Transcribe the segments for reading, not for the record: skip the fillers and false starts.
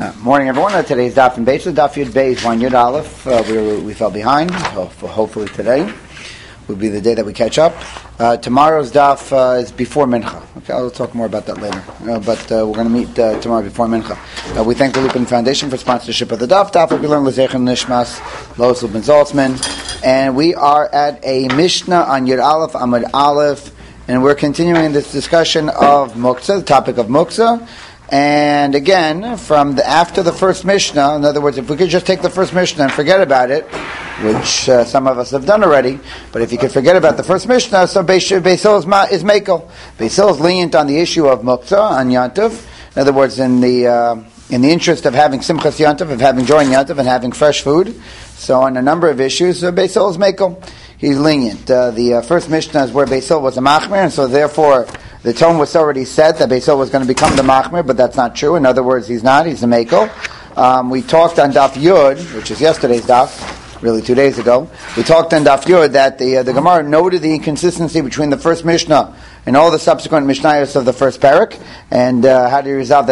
Morning, everyone. Today's Daf and Beis, Daf Yud Beis, 1 Yud Aleph. We fell behind. Hopefully today will be the day that we catch up. Tomorrow's Daf is before Mincha. Okay, I'll talk more about that later. But we're going to meet tomorrow before Mincha. We thank the Lupin Foundation for sponsorship of the Daf. Daf will be learned L'Zeichen Nishmas, Lois Lupin Zaltzman. And we are at a Mishnah on Yud Aleph, Amud Aleph. And we're continuing this discussion of Muktzah, the topic of Muktzah. And again, after the first Mishnah, in other words, if we could just take the first Mishnah and forget about it, which some of us have done already, but if you could forget about the first Mishnah, so Beis Hillel is Mekel. Beis Hillel is lenient on the issue of Muktzah, on Yantiv. In other words, in the interest of having Simchas Yantiv, of having joy in Yantiv, and having fresh food. So on a number of issues, Beis Hillel is Mekel. He's lenient. The first Mishnah is where Beis Hillel was a Machmir, and so therefore the tone was already set that Beis Hillel was going to become the Machmir, but that's not true. In other words, he's not. He's a Mekel. We talked on Daf Yud, which is yesterday's Daf, really 2 days ago. We talked on Daf Yud that the Gemara noted the inconsistency between the first Mishnah and all the subsequent Mishnayos of the first parak, and how do you resolve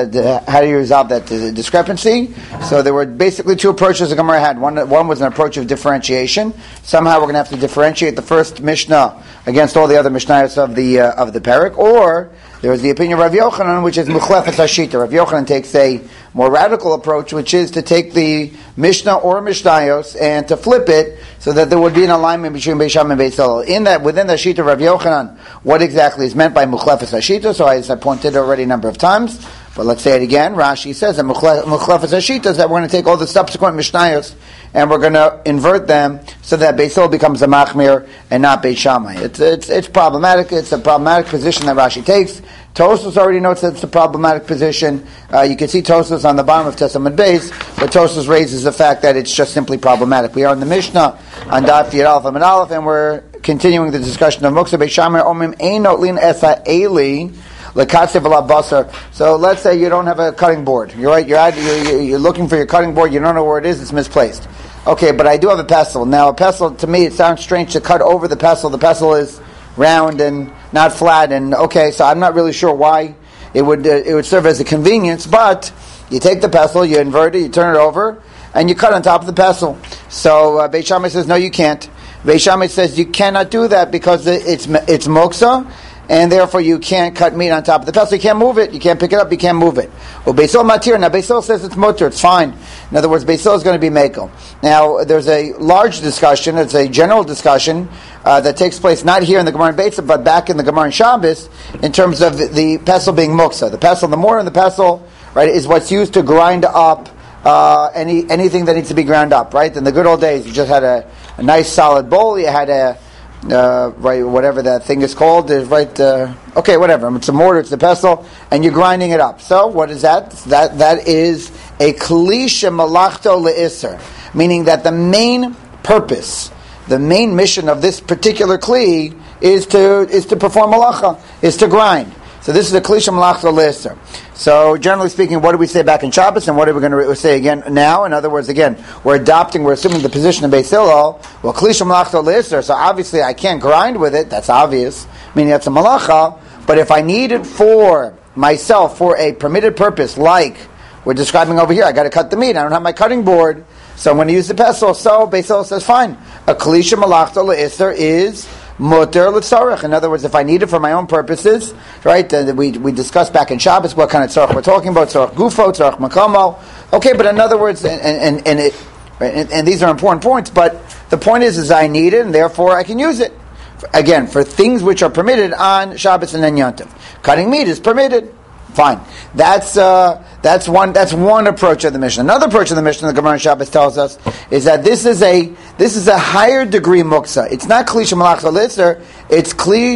that discrepancy? So there were basically two approaches the Gemara had. One was an approach of differentiation. Somehow we're going to have to differentiate the first Mishnah against all the other Mishnayos of the parak, or there was the opinion of Rav Yochanan, which is Muchlefes Hashita. Rav Yochanan takes a more radical approach, which is to take the Mishnah or Mishnayos and to flip it so that there would be an alignment between Beis Shammai and Beis Hillel. Within the Hashita of Rav Yochanan, what exactly is meant by Muchlefes Hashita? So as I pointed already a number of times, but let's say it again. Rashi says that Muchlefes Hashita is that we're going to take all the subsequent Mishnayos and we're going to invert them so that Beis Hillel becomes a Machmir and not Beis Shammai. It's problematic. It's a problematic position that Rashi takes. Tosfos already notes that it's a problematic position. You can see Tosfos on the bottom of Tesamud Beis, but Tosfos raises the fact that it's just simply problematic. We are in the Mishnah on Daf Yud Aleph Amud Aleph, and we're continuing the discussion of Muktzah. Beis Shammai omrim eino lin esa eli lekatzev ala basar. So let's say you don't have a cutting board. You're right. You're looking for your cutting board. You don't know where it is. It's misplaced. Okay, but I do have a pestle. Now, a pestle, to me, it sounds strange to cut over the pestle. The pestle is round and not flat, and okay, so I'm not really sure why it would serve as a convenience, but you take the pestle, you invert it, you turn it over, and you cut on top of the pestle. So Beis Shammai says, no, you can't. Beis Shammai says you cannot do that because it's muktzah, and therefore you can't cut meat on top of the pestle. You can't move it. You can't pick it up. You can't move it. Well, Beis Hillel matir. Now Beis Hillel says it's mutter. It's fine. In other words, Beis Hillel is going to be mekel. Now there's a large discussion. It's a general discussion that takes place not here in the Gemara in Beitza, but back in the Gemara in Shabbos, in terms of the pestle being muktzah. The pestle, the mortar, and the pestle, right, is what's used to grind up anything that needs to be ground up. Right. In the good old days, you just had a nice solid bowl. You had right, whatever that thing is called, okay, whatever. It's a mortar, it's the pestle, and you're grinding it up. So, what is that? That is a kli shemalachto le'isser, meaning that the main purpose, the main mission of this particular kli is to perform malacha, is to grind. So this is a kli shemalachto le'isser. So generally speaking, what do we say back in Shabbos, and what are we going to say again now? In other words, again, we're assuming the position of Beis Hillel. Well, kli shemalachto le'isser. So obviously, I can't grind with it. That's obvious, meaning that's a malacha. But if I need it for myself for a permitted purpose, like we're describing over here, I got to cut the meat. I don't have my cutting board, so I'm going to use the pestle. So Beis Hillel says, fine. A kli shemalachto le'isser is muter l'tzarech. In other words, if I need it for my own purposes, right? We discussed back in Shabbos what kind of tzarech we're talking about. Tzarech gufo, tzarech makomo. Okay, but in other words, and these are important points. But the point is I need it, and therefore I can use it. Again, for things which are permitted on Shabbos and then Yom Tov. Cutting meat is permitted. Fine. That's one approach of the Mishnah. Another approach of the Mishnah, the Gemara in Shabbos tells us, is that this is a higher degree muktzah. It's not kli shemalachto le'isser. It's kli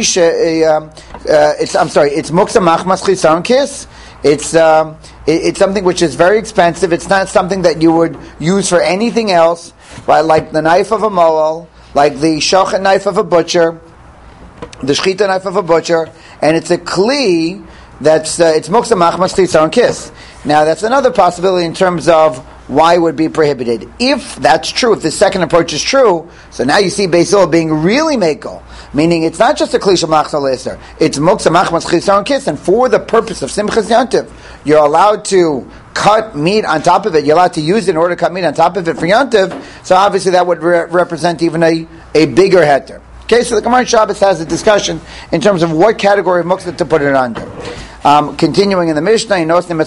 it's muktzah machmas chisaron kis. It's something which is very expensive. It's not something that you would use for anything else, right? Like the knife of a moel, like the shochet knife of a butcher, the shchita knife of a butcher, and it's a kli that's it's muktzah machmas chisaron kis. Now that's another possibility in terms of why it would be prohibited. If that's true, if the second approach is true, so now you see Beis Hillel being really mekel, meaning it's not just a kli shemalachto le'isser, it's muktzah machmas chisaron kis, and for the purpose of Simchas Yom Tov, you're allowed to cut meat on top of it. You're allowed to use it in order to cut meat on top of it for Yontiv. So obviously that would represent even a bigger heter. Okay, so the Gemara in Shabbos has a discussion in terms of what category of muktzah to put it under. Continuing in the Mishnah, in another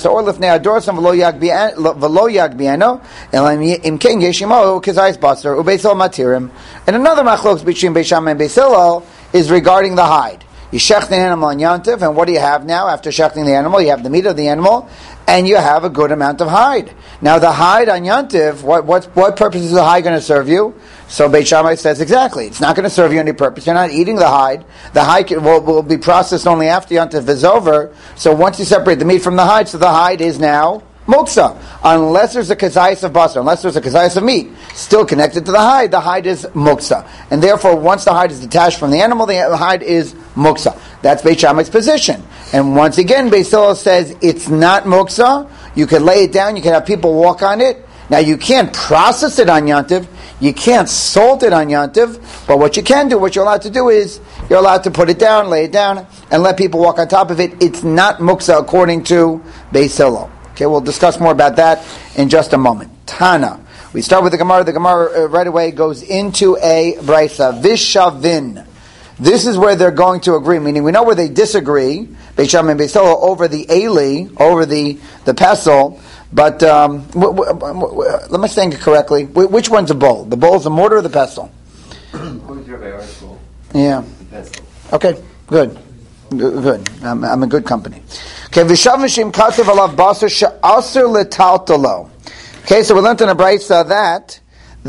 machlokes between Beis Shammai and Beis Hillel is regarding the hide. You shech the animal on Yontiv, and what do you have now after shechting the animal? You have the meat of the animal, and you have a good amount of hide. Now the hide on Yontiv, what purpose is the hide going to serve you? So Beit Shammai says exactly, it's not going to serve you any purpose. You're not eating the hide. The hide will be processed only after Yontiv is over. So once you separate the meat from the hide, so the hide is now muktzah. Unless there's a kazayis of basar, unless there's a kazayis of meat still connected to the hide is muktzah. And therefore, once the hide is detached from the animal, the hide is muktzah. That's Beit Shammai's position. And once again, Beis Hillel says it's not muktzah. You can lay it down, you can have people walk on it. Now you can't process it on Yontiv, you can't salt it on Yontiv, but what you can do, what you're allowed to do is, you're allowed to put it down, lay it down, and let people walk on top of it. It's not muktzah according to Beis Hillel. Okay, we'll discuss more about that in just a moment. Tana. We start with the Gemara. The Gemara right away goes into a brisa. Vishavin. This is where they're going to agree, meaning we know where they disagree, Beis Shammai and Beis Hillel, over the Eli, over the pestle, but let me think it correctly. Which one's a bowl? The bowl's the mortar or the pestle? Yeah. Okay, good. I'm in good company. Okay, Vishavim Katev Alav Basar She'asur L'Taltalo. Okay, so we learned in a brisa that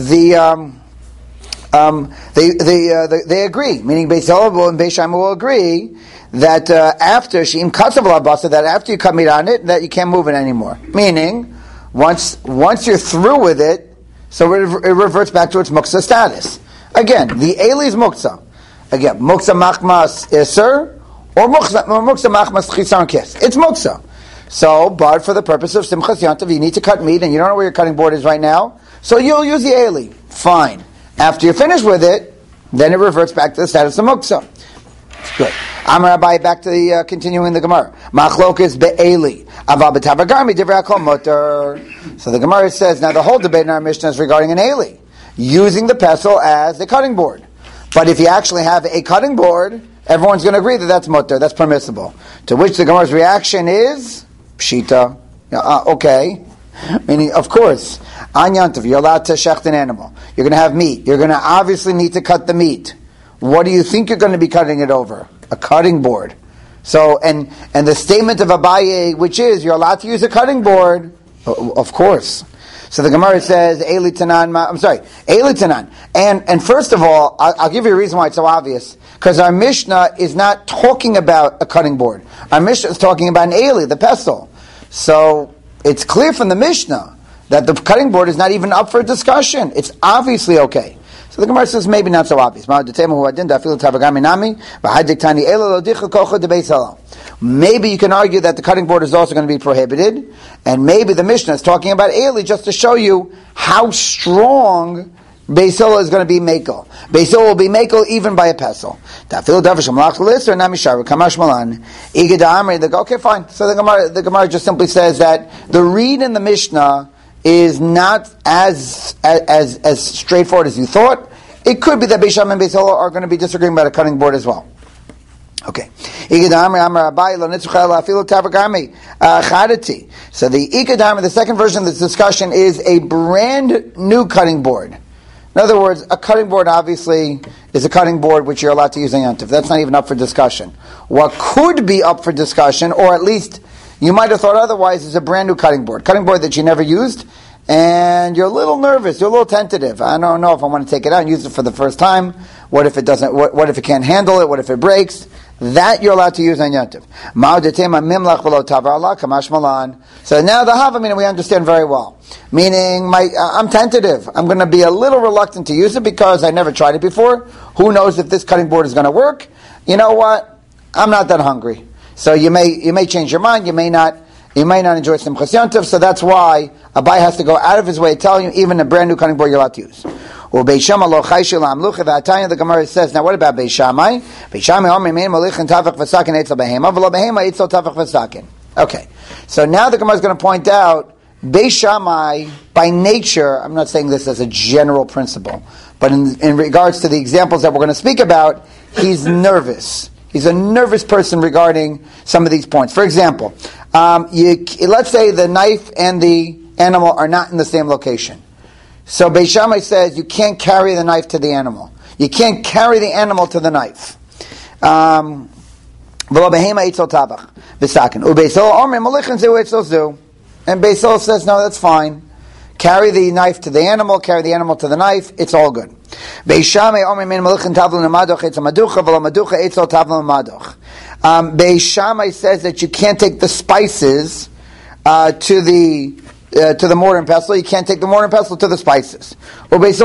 they agree, meaning Beis Hillel and Beis Shammai will agree that after She'im Katev Alav Basar, that after you cut meat on it, that you can't move it anymore. Meaning, once you're through with it, so it reverts back to its muktzah status. Again, the Eli is muktzah. Again, muktzah machmas iser, or muktzah machmas chisaron kes. It's muktzah. So, but for the purpose of simchas yontav, you need to cut meat, and you don't know where your cutting board is right now, so you'll use the Eli. Fine. After you're finished with it, then it reverts back to the status of muktzah. Good. Amar Abai, back to the continuing the Gemara. Machlokes be'eli, aval b'tabagarmi divrei hakol mutar. So the Gemara says, now the whole debate in our Mishnah is regarding an Eli, using the pestle as a cutting board. But if you actually have a cutting board, everyone's going to agree that that's mutar, that's permissible. To which the Gemara's reaction is pshita. Okay, meaning of course, on Yontav you're allowed to shecht an animal. You're going to have meat. You're going to obviously need to cut the meat. What do you think you're going to be cutting it over? A cutting board. So, and the statement of Abaye, which is you're allowed to use a cutting board, of course. So the Gemara says, Eli Tanan, Eli Tanan. And first of all, I'll give you a reason why it's so obvious. Because our Mishnah is not talking about a cutting board. Our Mishnah is talking about an Eli, the pestle. So, it's clear from the Mishnah that the cutting board is not even up for discussion. It's obviously okay. So the Gemara says maybe not so obvious. Maybe you can argue that the cutting board is also going to be prohibited, and maybe the Mishnah is talking about Eli just to show you how strong Beis Hillel is going to be mekel. Beis Hillel will be mekel even by a pestle. Okay, fine. So the Gemara just simply says that the read in the Mishnah is not as straightforward as you thought. It could be that Beis Shammai and Beis Hillel are going to be disagreeing about a cutting board as well. Okay. So the Ikadam, the second version of this discussion, is a brand new cutting board. In other words, a cutting board obviously is a cutting board which you're allowed to use on Yontif. That's not even up for discussion. What could be up for discussion, or at least you might have thought otherwise, is a brand new cutting board. Cutting board that you never used, and you're a little nervous, you're a little tentative. I don't know if I want to take it out and use it for the first time. What if it doesn't, what if it can't handle it? What if it breaks? That you're allowed to use on Yontif. So now the Havamina we understand very well. Meaning, I'm tentative. I'm going to be a little reluctant to use it because I never tried it before. Who knows if this cutting board is going to work? You know what? I'm not that hungry. So you may change your mind. You may not enjoy Simchas Yontif. So that's why Abai has to go out of his way telling you even a brand new cutting board you're allowed to use. The Gemara says, now what about Beis Shammai? Okay. So now the Gemara is going to point out, Beis Shammai, by nature, I'm not saying this as a general principle, but in regards to the examples that we're going to speak about, he's nervous. He's a nervous person regarding some of these points. For example, let's say the knife and the animal are not in the same location. So Beis Shammai says you can't carry the knife to the animal. You can't carry the animal to the knife. And Beis Hillel says, no, that's fine. Carry the knife to the animal, carry the animal to the knife, it's all good. Beis Shammai says that you can't take the spices to the mortar and pestle, you can't take the mortar and pestle to the spices. And Beis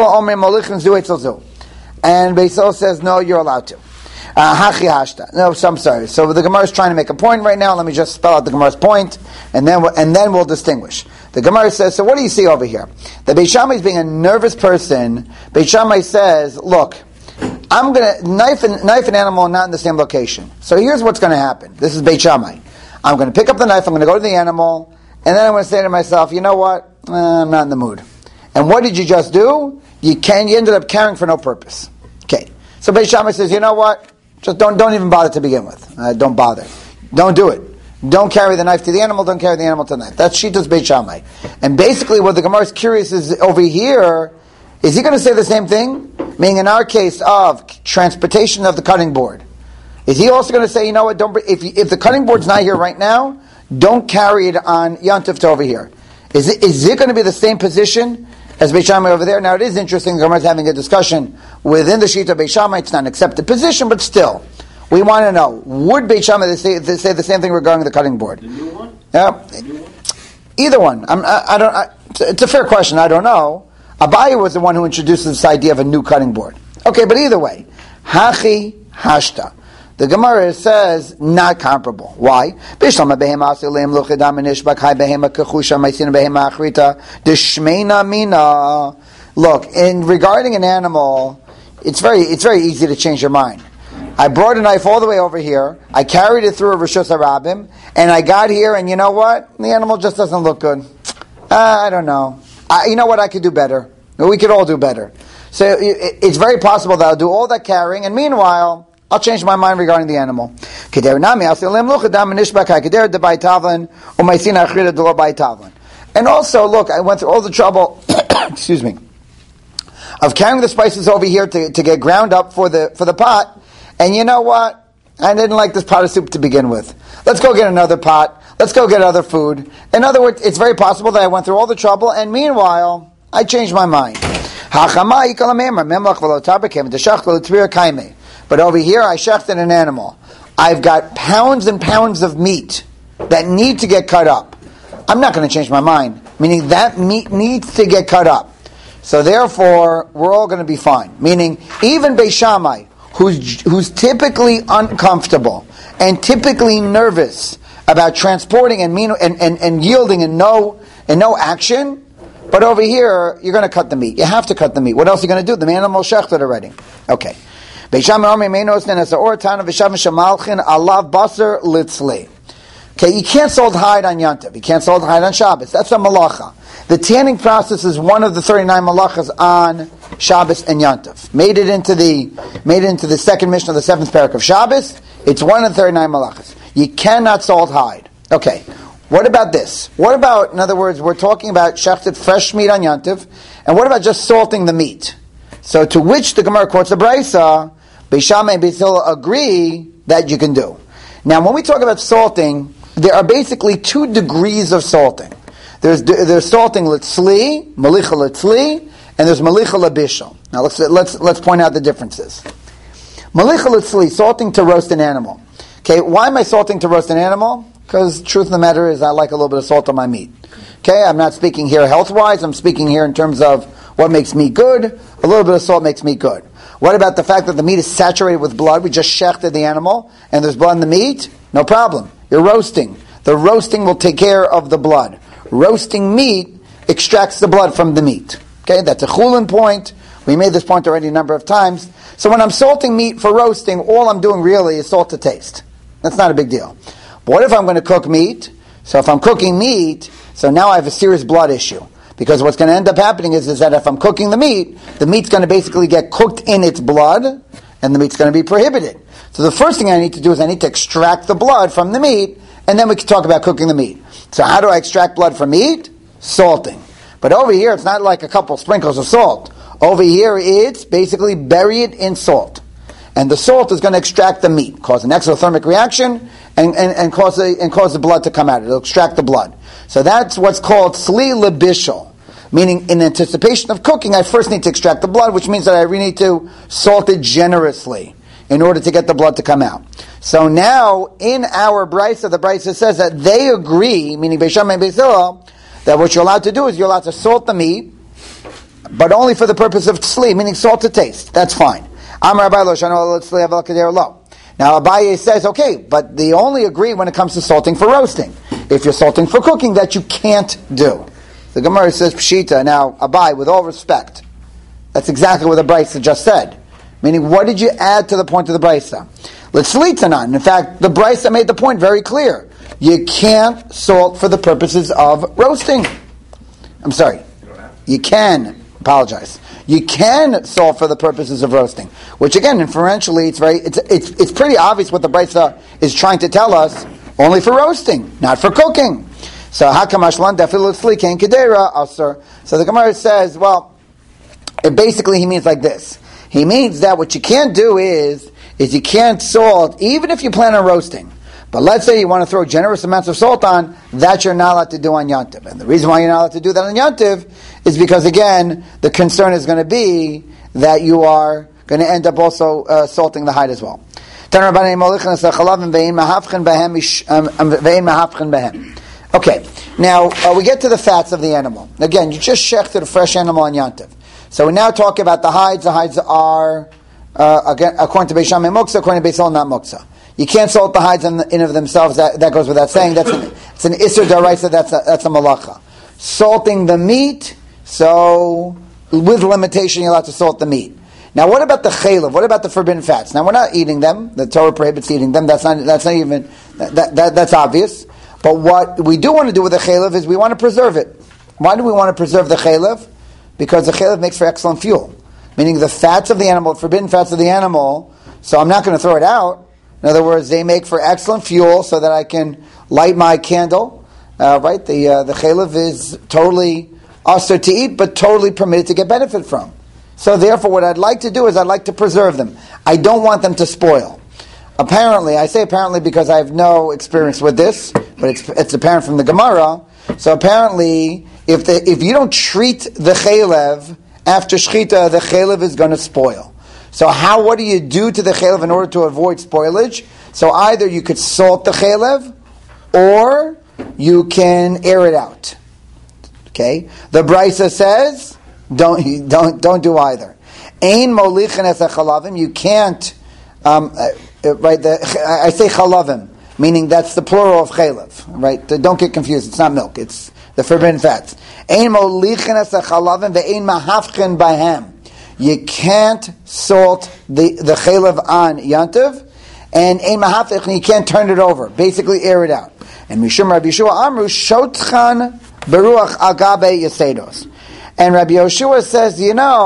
Hillel says, no, you're allowed to. No, so I'm sorry. So the Gemara is trying to make a point right now. Let me just spell out the Gemara's point, and then we'll distinguish. The Gemara says, so what do you see over here? The Beis Shammai is being a nervous person. Beis Shammai says, look, I'm going to knife and animal are not in the same location. So here's what's going to happen. This is Beis Shammai. I'm going to pick up the knife, I'm going to go to the animal, and then I'm going to say to myself, you know what? I'm not in the mood. And what did you just do? You ended up carrying for no purpose. Okay. So Beis Shammai says, you know what? Just don't even bother to begin with. Don't bother. Don't do it. Don't carry the knife to the animal. Don't carry the animal to the knife. That's Shittas Beis Shammai. And basically, what the Gemara is curious is over here. Is he going to say the same thing? Meaning, in our case of transportation of the cutting board, is he also going to say, you know what? If the cutting board's not here right now, don't carry it on Yontif to over here. Is it going to be the same position as Beis Shammai over there? Now it is interesting, the Gemara is having a discussion within the Shita Beis Shammai. It's not an accepted position, but still, we want to know, would Beis Shammai say the same thing regarding the cutting board? The new one? Yeah. Either one. It's a fair question, I don't know. Abaye was the one who introduced this idea of a new cutting board. Okay, but either way, Hachi Hashta. The Gemara says, not comparable. Why? Look, in regarding an animal, it's very easy to change your mind. I brought a knife all the way over here, I carried it through a Rishus HaRabim, and I got here, and you know what? The animal just doesn't look good. I don't know. You know what? I could do better. We could all do better. So it's very possible that I'll do all that carrying, and meanwhile, I'll change my mind regarding the animal. And also, look, I went through all the trouble, excuse me, of carrying the spices over here to get ground up for the pot. And you know what? I didn't like this pot of soup to begin with. Let's go get another pot. Let's go get other food. In other words, it's very possible that I went through all the trouble, and meanwhile, I changed my mind. But over here, I shechted an animal. I've got pounds and pounds of meat that need to get cut up. I'm not going to change my mind. Meaning that meat needs to get cut up. So therefore, we're all going to be fine. Meaning, even Beis Shammai, who's typically uncomfortable and typically nervous about transporting and yielding in no action, but over here, you're going to cut the meat. You have to cut the meat. What else are you going to do? The animal shechted already. Okay. Okay, you can't salt hide on Yantav. You can't salt hide on Shabbos. That's a malacha. The tanning process is one of the 39 malachas on Shabbos and Yantav. Made it into the second mission of the seventh parak of Shabbos. It's one of the 39 malachas. You cannot salt hide. Okay. What about this? What about, in other words, we're talking about shechted fresh meat on Yantav, and what about just salting the meat? So to which the Gemara quotes the Brisa, Beis Shammai and Beis Hillel agree that you can do. Now, when we talk about salting, there are basically two degrees of salting. There's salting litzli, malicha litzli, and there's malicha labishal. Now let's point out the differences. Malicha litzli, salting to roast an animal. Okay, why am I salting to roast an animal? Because the truth of the matter is I like a little bit of salt on my meat. Okay, I'm not speaking here health-wise, I'm speaking here in terms of what makes meat good. A little bit of salt makes meat good. What about the fact that the meat is saturated with blood? We just shechted the animal, and there's blood in the meat? No problem. You're roasting. The roasting will take care of the blood. Roasting meat extracts the blood from the meat. Okay, that's a chulin point. We made this point already a number of times. So when I'm salting meat for roasting, all I'm doing really is salt to taste. That's not a big deal. But what if I'm going to cook meat? So if I'm cooking meat, so now I have a serious blood issue. Because what's going to end up happening is that if I'm cooking the meat's going to basically get cooked in its blood, and the meat's going to be prohibited. So the first thing I need to do is I need to extract the blood from the meat, and then we can talk about cooking the meat. So how do I extract blood from meat? Salting. But over here, it's not like a couple sprinkles of salt. Over here, it's basically bury it in salt. And the salt is going to extract the meat, cause an exothermic reaction, and cause the blood to come out. It'll extract the blood. So that's what's called sli lebishal. Meaning, in anticipation of cooking, I first need to extract the blood, which means that I really need to salt it generously in order to get the blood to come out. So now, in our brisa, the brisa says that they agree, meaning Beis Shammai and Beis Hillel, that what you're allowed to do is you're allowed to salt the meat, but only for the purpose of tzli, meaning salt to taste. That's fine. Amar Abaye lo shano tzli aval kader lo. Now Abaye says, okay, but they only agree when it comes to salting for roasting. If you're salting for cooking, that you can't do. The Gemara says Pshita. Now Abaye, with all respect, that's exactly what the brisa just said. Meaning, what did you add to the point of the brisa? Let's lead to none. In fact, the brisa made the point very clear. You can't salt for the purposes of roasting. I'm sorry. You can. Apologize. You can salt for the purposes of roasting, which again, inferentially, it's pretty obvious what the brisa is trying to tell us. Only for roasting, not for cooking. So hakamashlan dafilutzli ken kedera asur. So the Gemara says, well, basically he means like this. He means that what you can't do is you can't salt even if you plan on roasting. But let's say you want to throw generous amounts of salt on, that you're not allowed to do on Yantiv. And the reason why you're not allowed to do that on Yantiv is because, again, the concern is going to be that you are going to end up also salting the hide as well. Okay, now we get to the fats of the animal. Again, you just shechted a fresh animal on Yantiv. So we now talk about the hides. The hides are, again, according to Beis Shammai muksa, according to Beis Hillel not muksa. You can't salt the hides in and of themselves. That goes without saying. It's an Isser D'Oraisa. That's a malacha. Salting the meat. So with limitation, you're allowed to salt the meat. Now, what about the chaylev? What about the forbidden fats? Now, we're not eating them. The Torah prohibits eating them. That's obvious. But what we do want to do with the chaylev is we want to preserve it. Why do we want to preserve the chaylev? Because the chaylev makes for excellent fuel. Meaning the fats of the animal, forbidden fats of the animal. So I'm not going to throw it out. In other words, they make for excellent fuel so that I can light my candle. Right? The chaylev is totally asur to eat, but totally permitted to get benefit from. So therefore, what I'd like to do is I'd like to preserve them. I don't want them to spoil. Apparently, I say apparently because I have no experience with this, but it's apparent from the Gemara. So apparently, if you don't treat the chaylev after shchita, the chaylev is going to spoil. So what do you do to the chaylev in order to avoid spoilage? So either you could salt the chaylev, or you can air it out. Okay, the brisa says don't do either. Ein molichin es chalavim. You can't. Right? I say chalavim, meaning that's the plural of chaylev. Right? Don't get confused. It's not milk. It's the forbidden fats. Ein molichin es chalavim ve'ein mahafchen bahem. You can't salt the chaylev on yantiv, and ein mahafchen, you can't turn it over. Basically, air it out. And Mishum Rabbi Yeshua Amru shotchan beruach agabe yasedos. And Rabbi Yeshua says,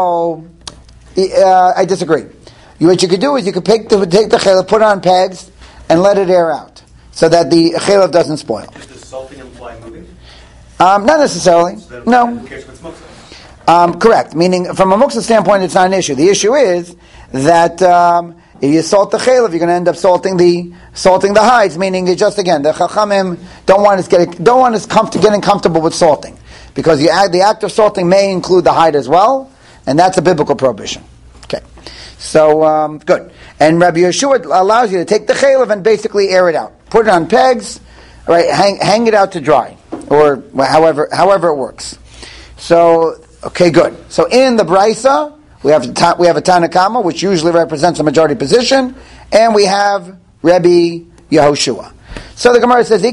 I disagree. What you could do is you could take the chaylev, put it on pegs, and let it air out, so that the chaylev doesn't spoil. Does the salting imply moving? Not necessarily. No. Correct. Meaning, from a muksa standpoint, it's not an issue. The issue is that if you salt the chaylev, you're going to end up salting the hides. Meaning, the chachamim don't want us getting comfortable with salting, because the act of salting may include the hide as well, and that's a biblical prohibition. Okay, so good. And Rabbi Yeshua allows you to take the chaylev and basically air it out, put it on pegs, right? Hang it out to dry, or however it works. So. Okay, good. So in the brisa, we have a Tanakama, which usually represents a majority position, and we have Rabbi Yehoshua. So the Gemara says,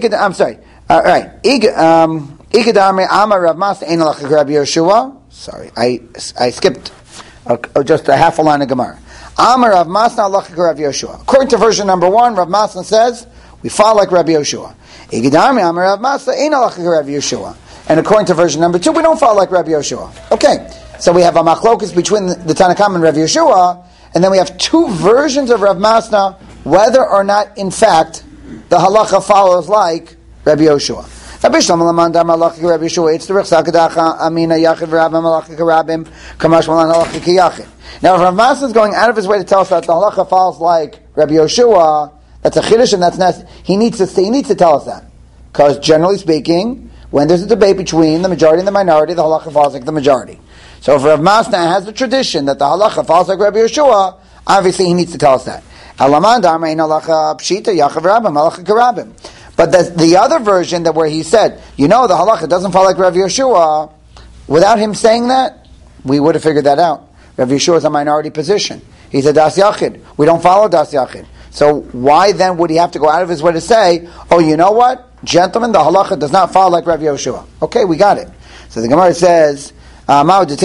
Ikadami Amar Rav Masna Ein Alach Rabbi Yehoshua. Sorry, I skipped just a half a line of Gemara. Amar Rav Masna Alach Rabbi Yehoshua. According to version number 1, Rav Masna says, we follow like Rabbi Yehoshua. And according to version number 2, we don't follow like Rabbi Yoshua. Okay, so we have a machlokus between the Tanakam and Rabbi Yoshua, and then we have two versions of Rav Masna, whether or not, in fact, the halacha follows like Rabbi Yoshua. Rabbi Shlomo Lamandar Malachi Rabbi Yoshua. It's the Rechsakadacha Amina Yachid V'Rabim Malachi Karabim Kamash Malan Halachi Kiyachid. Now, if Rav Masna is going out of his way to tell us that the halacha follows like Rabbi Yoshua, that's a chiddush, and that's not. He needs to tell us that, because generally speaking, when there's a debate between the majority and the minority, the halacha follows like the majority. So if Rav Masna has the tradition that the halacha follows like Rabbi Yoshua, obviously he needs to tell us that. But the other version that where he said, the halacha doesn't follow like Rabbi Yoshua, without him saying that, we would have figured that out. Rabbi Yoshua is a minority position. He's a das yachid. We don't follow das yachid. So why then would he have to go out of his way to say, oh, you know what? Gentlemen, the halacha does not follow like Rabbi Yoshua. Okay, we got it. So the Gemara says, the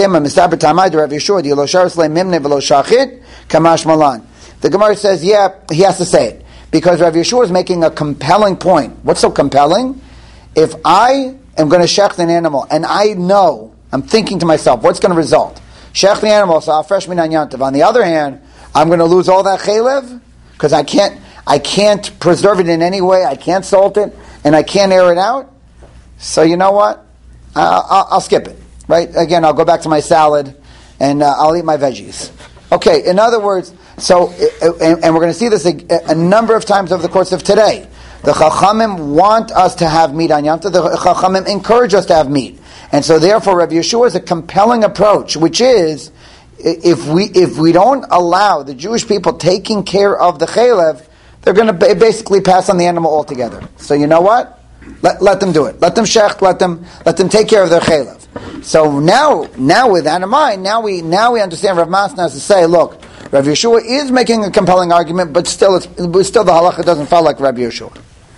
Gemara says, yeah, he has to say it. Because Rabbi Yeshua is making a compelling point. What's so compelling? If I am going to shech an animal, and I know, I'm thinking to myself, what's going to result? Shech the animal, so I'll fresh minan yantav. On the other hand, I'm going to lose all that chaylev, because I can't preserve it in any way, I can't salt it, and I can't air it out. So you know what? I'll skip it. Right? Again, I'll go back to my salad, and I'll eat my veggies. Okay, in other words, so, and we're going to see this a number of times over the course of today. The Chachamim want us to have meat on Yom Tov. The Chachamim encourage us to have meat. And so therefore, Rabbi Yeshua is a compelling approach, which is, if we don't allow the Jewish people taking care of the chaylev, they're going to basically pass on the animal altogether. So you know what? Let them do it. Let them shecht. Let them take care of their chaylev. So now with that in mind, now we understand Rav Masna has to say, look, Rabbi Yeshua is making a compelling argument, but still the halacha doesn't follow like Rabbi Yeshua.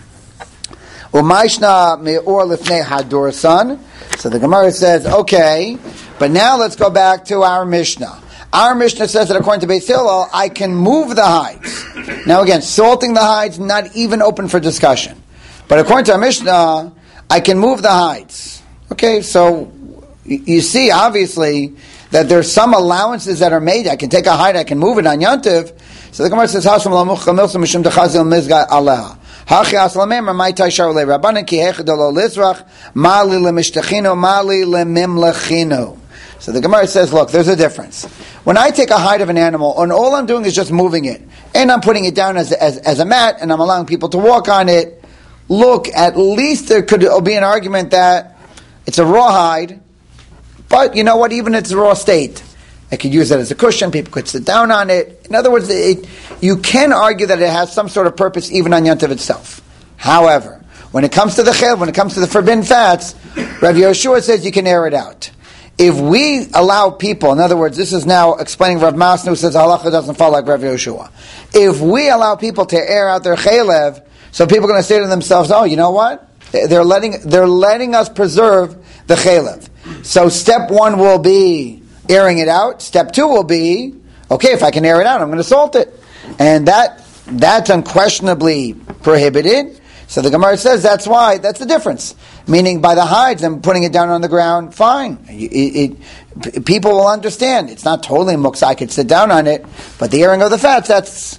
Umayshna me'or lifnei hadorsan. So the Gemara says, okay, but now let's go back to our Mishnah. Our Mishnah says that according to Beis Hillel, I can move the hides. Now again, salting the hides, not even open for discussion. But according to our Mishnah, I can move the hides. Okay, so you see, obviously, that there's some allowances that are made. I can take a hide, I can move it on Yantiv. So the Gemara says, Hasham lamucha milsa mishum dechazil mizga aleha. Hachi aslamem ramai taishar le rabbanan ki hechadolo lizrach mali lemishtachino mali lemimlachino. So the Gemara says, look, there's a difference. When I take a hide of an animal, and all I'm doing is just moving it, and I'm putting it down as a mat, and I'm allowing people to walk on it, look, at least there could be an argument that it's a raw hide, but you know what, even if it's a raw state, I could use it as a cushion, people could sit down on it. In other words, you can argue that it has some sort of purpose even on Yantav itself. However, when it comes to the chel, when it comes to the forbidden fats, Rabbi Yeshua says you can air it out. If we allow people, in other words, this is now explaining Rav Masna who says halacha doesn't fall like Rabbi Yeshua. If we allow people to air out their chaylev, so people are going to say to themselves, oh, you know what? They're letting us preserve the chaylev. So step one will be airing it out. Step two will be, okay, if I can air it out, I'm going to salt it. And that's unquestionably prohibited. So the Gemara says that's the difference. Meaning by the hides and putting it down on the ground, fine. People will understand. It's not totally muksa, I could sit down on it, but the airing of the fats, that's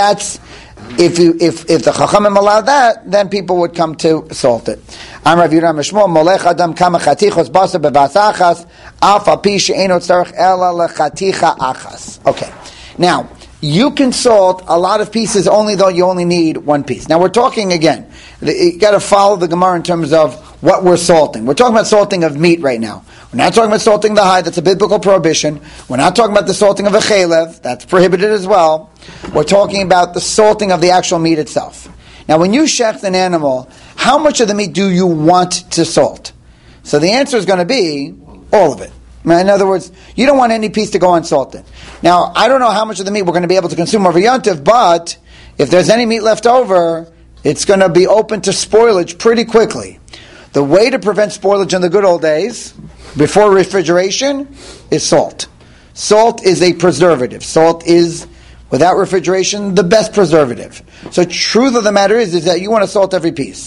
if the Chachamim allow that, then people would come to salt it. I'm Rav Yehuda Mishmor, molech adam kama chatichos basa bevas achas, af al pi she'eno tzarech ela lechaticha achas. Okay. Now, you can salt a lot of pieces only though you only need one piece. Now we're talking again, you got to follow the Gemara in terms of what we're salting. We're talking about salting of meat right now. We're not talking about salting the hide, that's a biblical prohibition. We're not talking about the salting of a chaylev, that's prohibited as well. We're talking about the salting of the actual meat itself. Now when you shecht an animal, how much of the meat do you want to salt? So the answer is going to be all of it. In other words, you don't want any piece to go unsalted. Now, I don't know how much of the meat we're going to be able to consume over Yontif, but if there's any meat left over, it's going to be open to spoilage pretty quickly. The way to prevent spoilage in the good old days, before refrigeration, is salt. Salt is a preservative. Salt is, without refrigeration, the best preservative. So truth of the matter is that you want to salt every piece.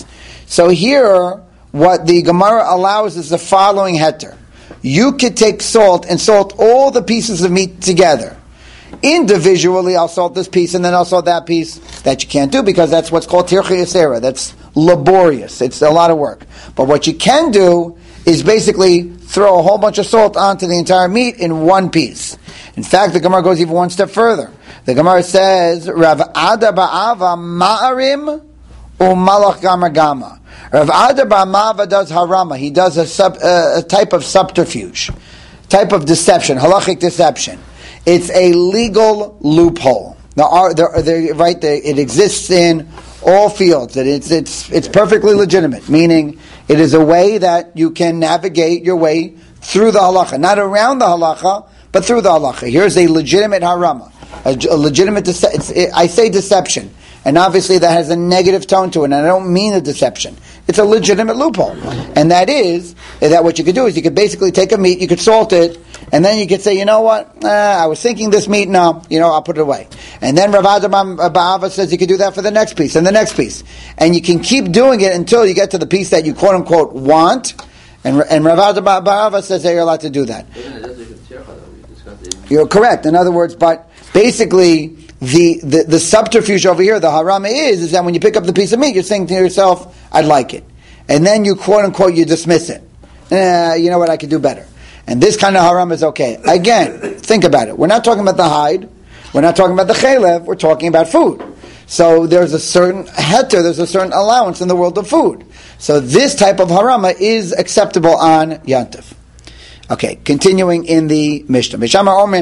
So here, what the Gemara allows is the following heter. You could take salt and salt all the pieces of meat together. Individually, I'll salt this piece and then I'll salt that piece. That you can't do because that's what's called tircha yasera. That's laborious. It's a lot of work. But what you can do is basically throw a whole bunch of salt onto the entire meat in one piece. In fact, the Gemara goes even one step further. The Gemara says, Rav Ada ba'ava ma'arim u'malach gama gama. Rav Ada ba'ava does harama. He does a type of subterfuge, type of deception, halachic deception. It's a legal loophole. It exists in all fields. It's perfectly legitimate, meaning it is a way that you can navigate your way through the halacha, not around the halacha, but through the halacha. Here's a legitimate harama, a legitimate. I say deception, and obviously that has a negative tone to it. And I don't mean a deception. It's a legitimate loophole, and that is that what you could do is you could basically take a meat, you could salt it, and then you could say, you know what, I was thinking this meat, no, I'll put it away. And then Rav Ada ba'ava says you could do that for the next piece and the next piece, and you can keep doing it until you get to the piece that you quote unquote want. And Rav Ada ba'ava says that you're allowed to do that. You're correct. In other words, but basically the subterfuge over here, the harama is that when you pick up the piece of meat, you're saying to yourself, I'd like it. And then you quote unquote, you dismiss it. You know what, I could do better. And this kind of harama is okay. Again, think about it. We're not talking about the hide. We're not talking about the chalev. We're talking about food. So there's a certain heter, there's a certain allowance in the world of food. So this type of harama is acceptable on Yantiv. Okay, continuing in the Mishnah. The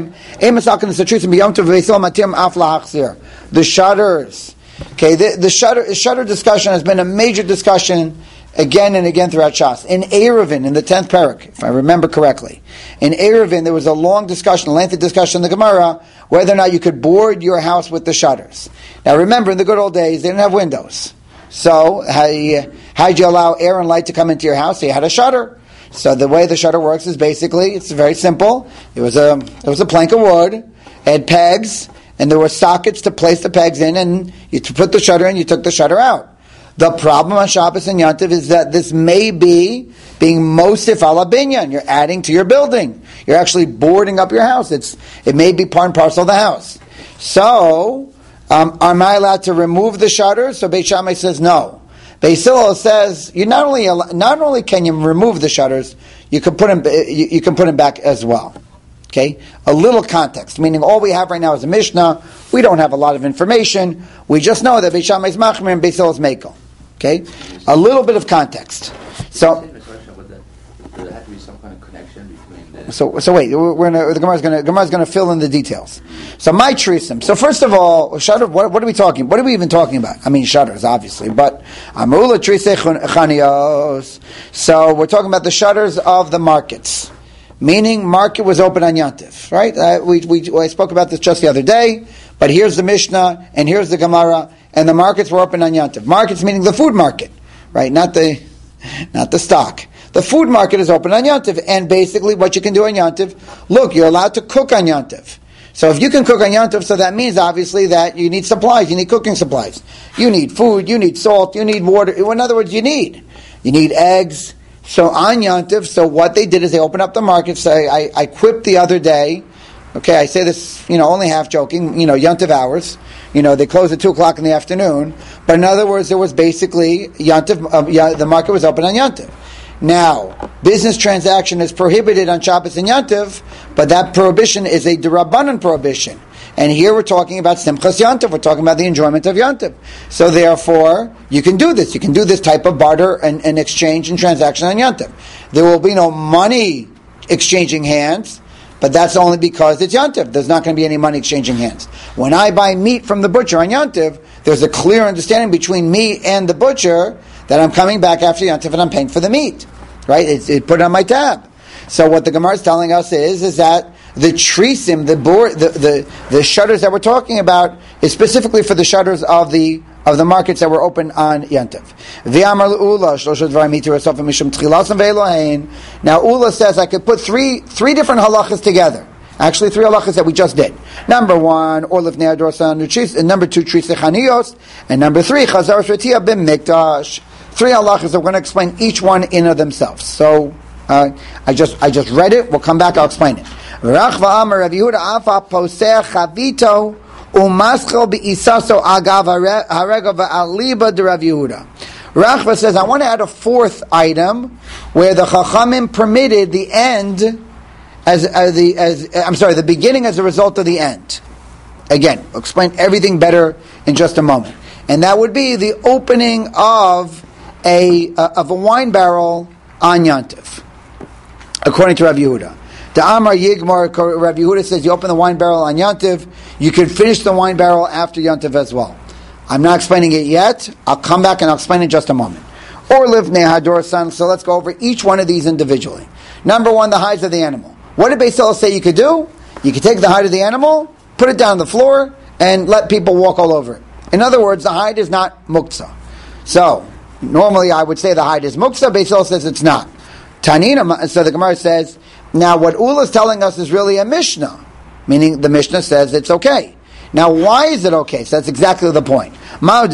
shutters. Okay, the shutter discussion has been a major discussion again and again throughout Shas. In Eruvin, in the 10th parak, if I remember correctly, in Eruvin there was a long discussion, a lengthy discussion in the Gemara, whether or not you could board your house with the shutters. Now remember, in the good old days, they didn't have windows. So, how'd you allow air and light to come into your house? So you had a shutter. So the way the shutter works is basically, it's very simple. It was a plank of wood, it had pegs, and there were sockets to place the pegs in, and you put the shutter in, you took the shutter out. The problem on Shabbos and Yantiv is that this may be being mosif ala binyan. You're adding to your building. You're actually boarding up your house. It may be part and parcel of the house. So, am I allowed to remove the shutters? So Beit Shammai says no. Beis Hillel says you not only can you remove the shutters, you can put them back as well. Okay, a little context, meaning all we have right now is a Mishnah. We don't have a lot of information. We just know that Beit Shammai is machmir and Beis Hillel is mekel. Okay, a little bit of context. So, does there have to be some kind of connection between the... So wait, the Gemara's going to fill in the details. So my trisim. So first of all, shutter. What are we talking? What are we even talking about? I mean, shutters, obviously, but amula trise chanios. So we're talking about the shutters of the markets, meaning market was open on Yantiv, right? I spoke about this just the other day, but here's the Mishnah and here's the Gemara, and the markets were open on Yantiv. Markets meaning the food market, right? Not the stock. The food market is open on Yantiv, and basically what you can do on Yantiv, look, you're allowed to cook on Yantiv. So if you can cook on Yantiv, so that means obviously that you need supplies, you need cooking supplies. You need food, you need salt, you need water. In other words, you need eggs. So on Yantiv, so what they did is they opened up the market. So I quipped the other day, okay, I say this, only half joking, Yantiv hours. They close at 2:00 in the afternoon. But in other words, there was basically Yantiv, the market was open on Yantiv. Now, business transaction is prohibited on Shabbos and Yantiv, but that prohibition is a D'Rabbanan prohibition. And here we're talking about Simchas Yantiv, we're talking about the enjoyment of Yantiv. So therefore, you can do this. You can do this type of barter and exchange and transaction on Yantiv. There will be no money exchanging hands, but that's only because it's Yantiv. There's not going to be any money exchanging hands. When I buy meat from the butcher on Yantiv, there's a clear understanding between me and the butcher that I'm coming back after Yantiv and I'm paying for the meat. Right? It put it on my tab. So what the Gemara is telling us is that the trisim, the shutters that we're talking about, is specifically for the shutters of the markets that were open on Yantiv. Now Ula says I could put three different halachas together. Actually, 3 halachas that we just did. Number 1, Orlev Ne'adrosa Nutris, and number 2, Trisei Chanios, and number 3, Chazar Shretia B'Mikdash. three halachas that we're going to explain each one in of themselves. So I just read it. We'll come back. I'll explain it. Rachva Amar Rav Yehuda Afa Poseh Chavito Umaschel Beisaso Agav Harega Va'aliba de Rav Yehuda. Rachva says, I want to add a fourth item where the Chachamim permitted the end the beginning as a result of the end. Again, I'll explain everything better in just a moment. And that would be the opening of a wine barrel on Yantiv, according to Rav Yehuda. The Amar Yigmar, Rav Yehuda says you open the wine barrel on Yantiv, you can finish the wine barrel after Yantiv as well. I'm not explaining it yet. I'll come back and I'll explain in just a moment. Or Livnei Hador San. So let's go over each one of these individually. Number one, the hides of the animal. What did Beis Hillel say you could do? You could take the hide of the animal, put it down on the floor, and let people walk all over it. In other words, the hide is not muktzah. So, normally I would say the hide is muktzah. Beis Hillel says it's not. Tanina, so the Gemara says, now what Ula is telling us is really a Mishnah. Meaning the Mishnah says it's okay. Now why is it okay? So that's exactly the point. I might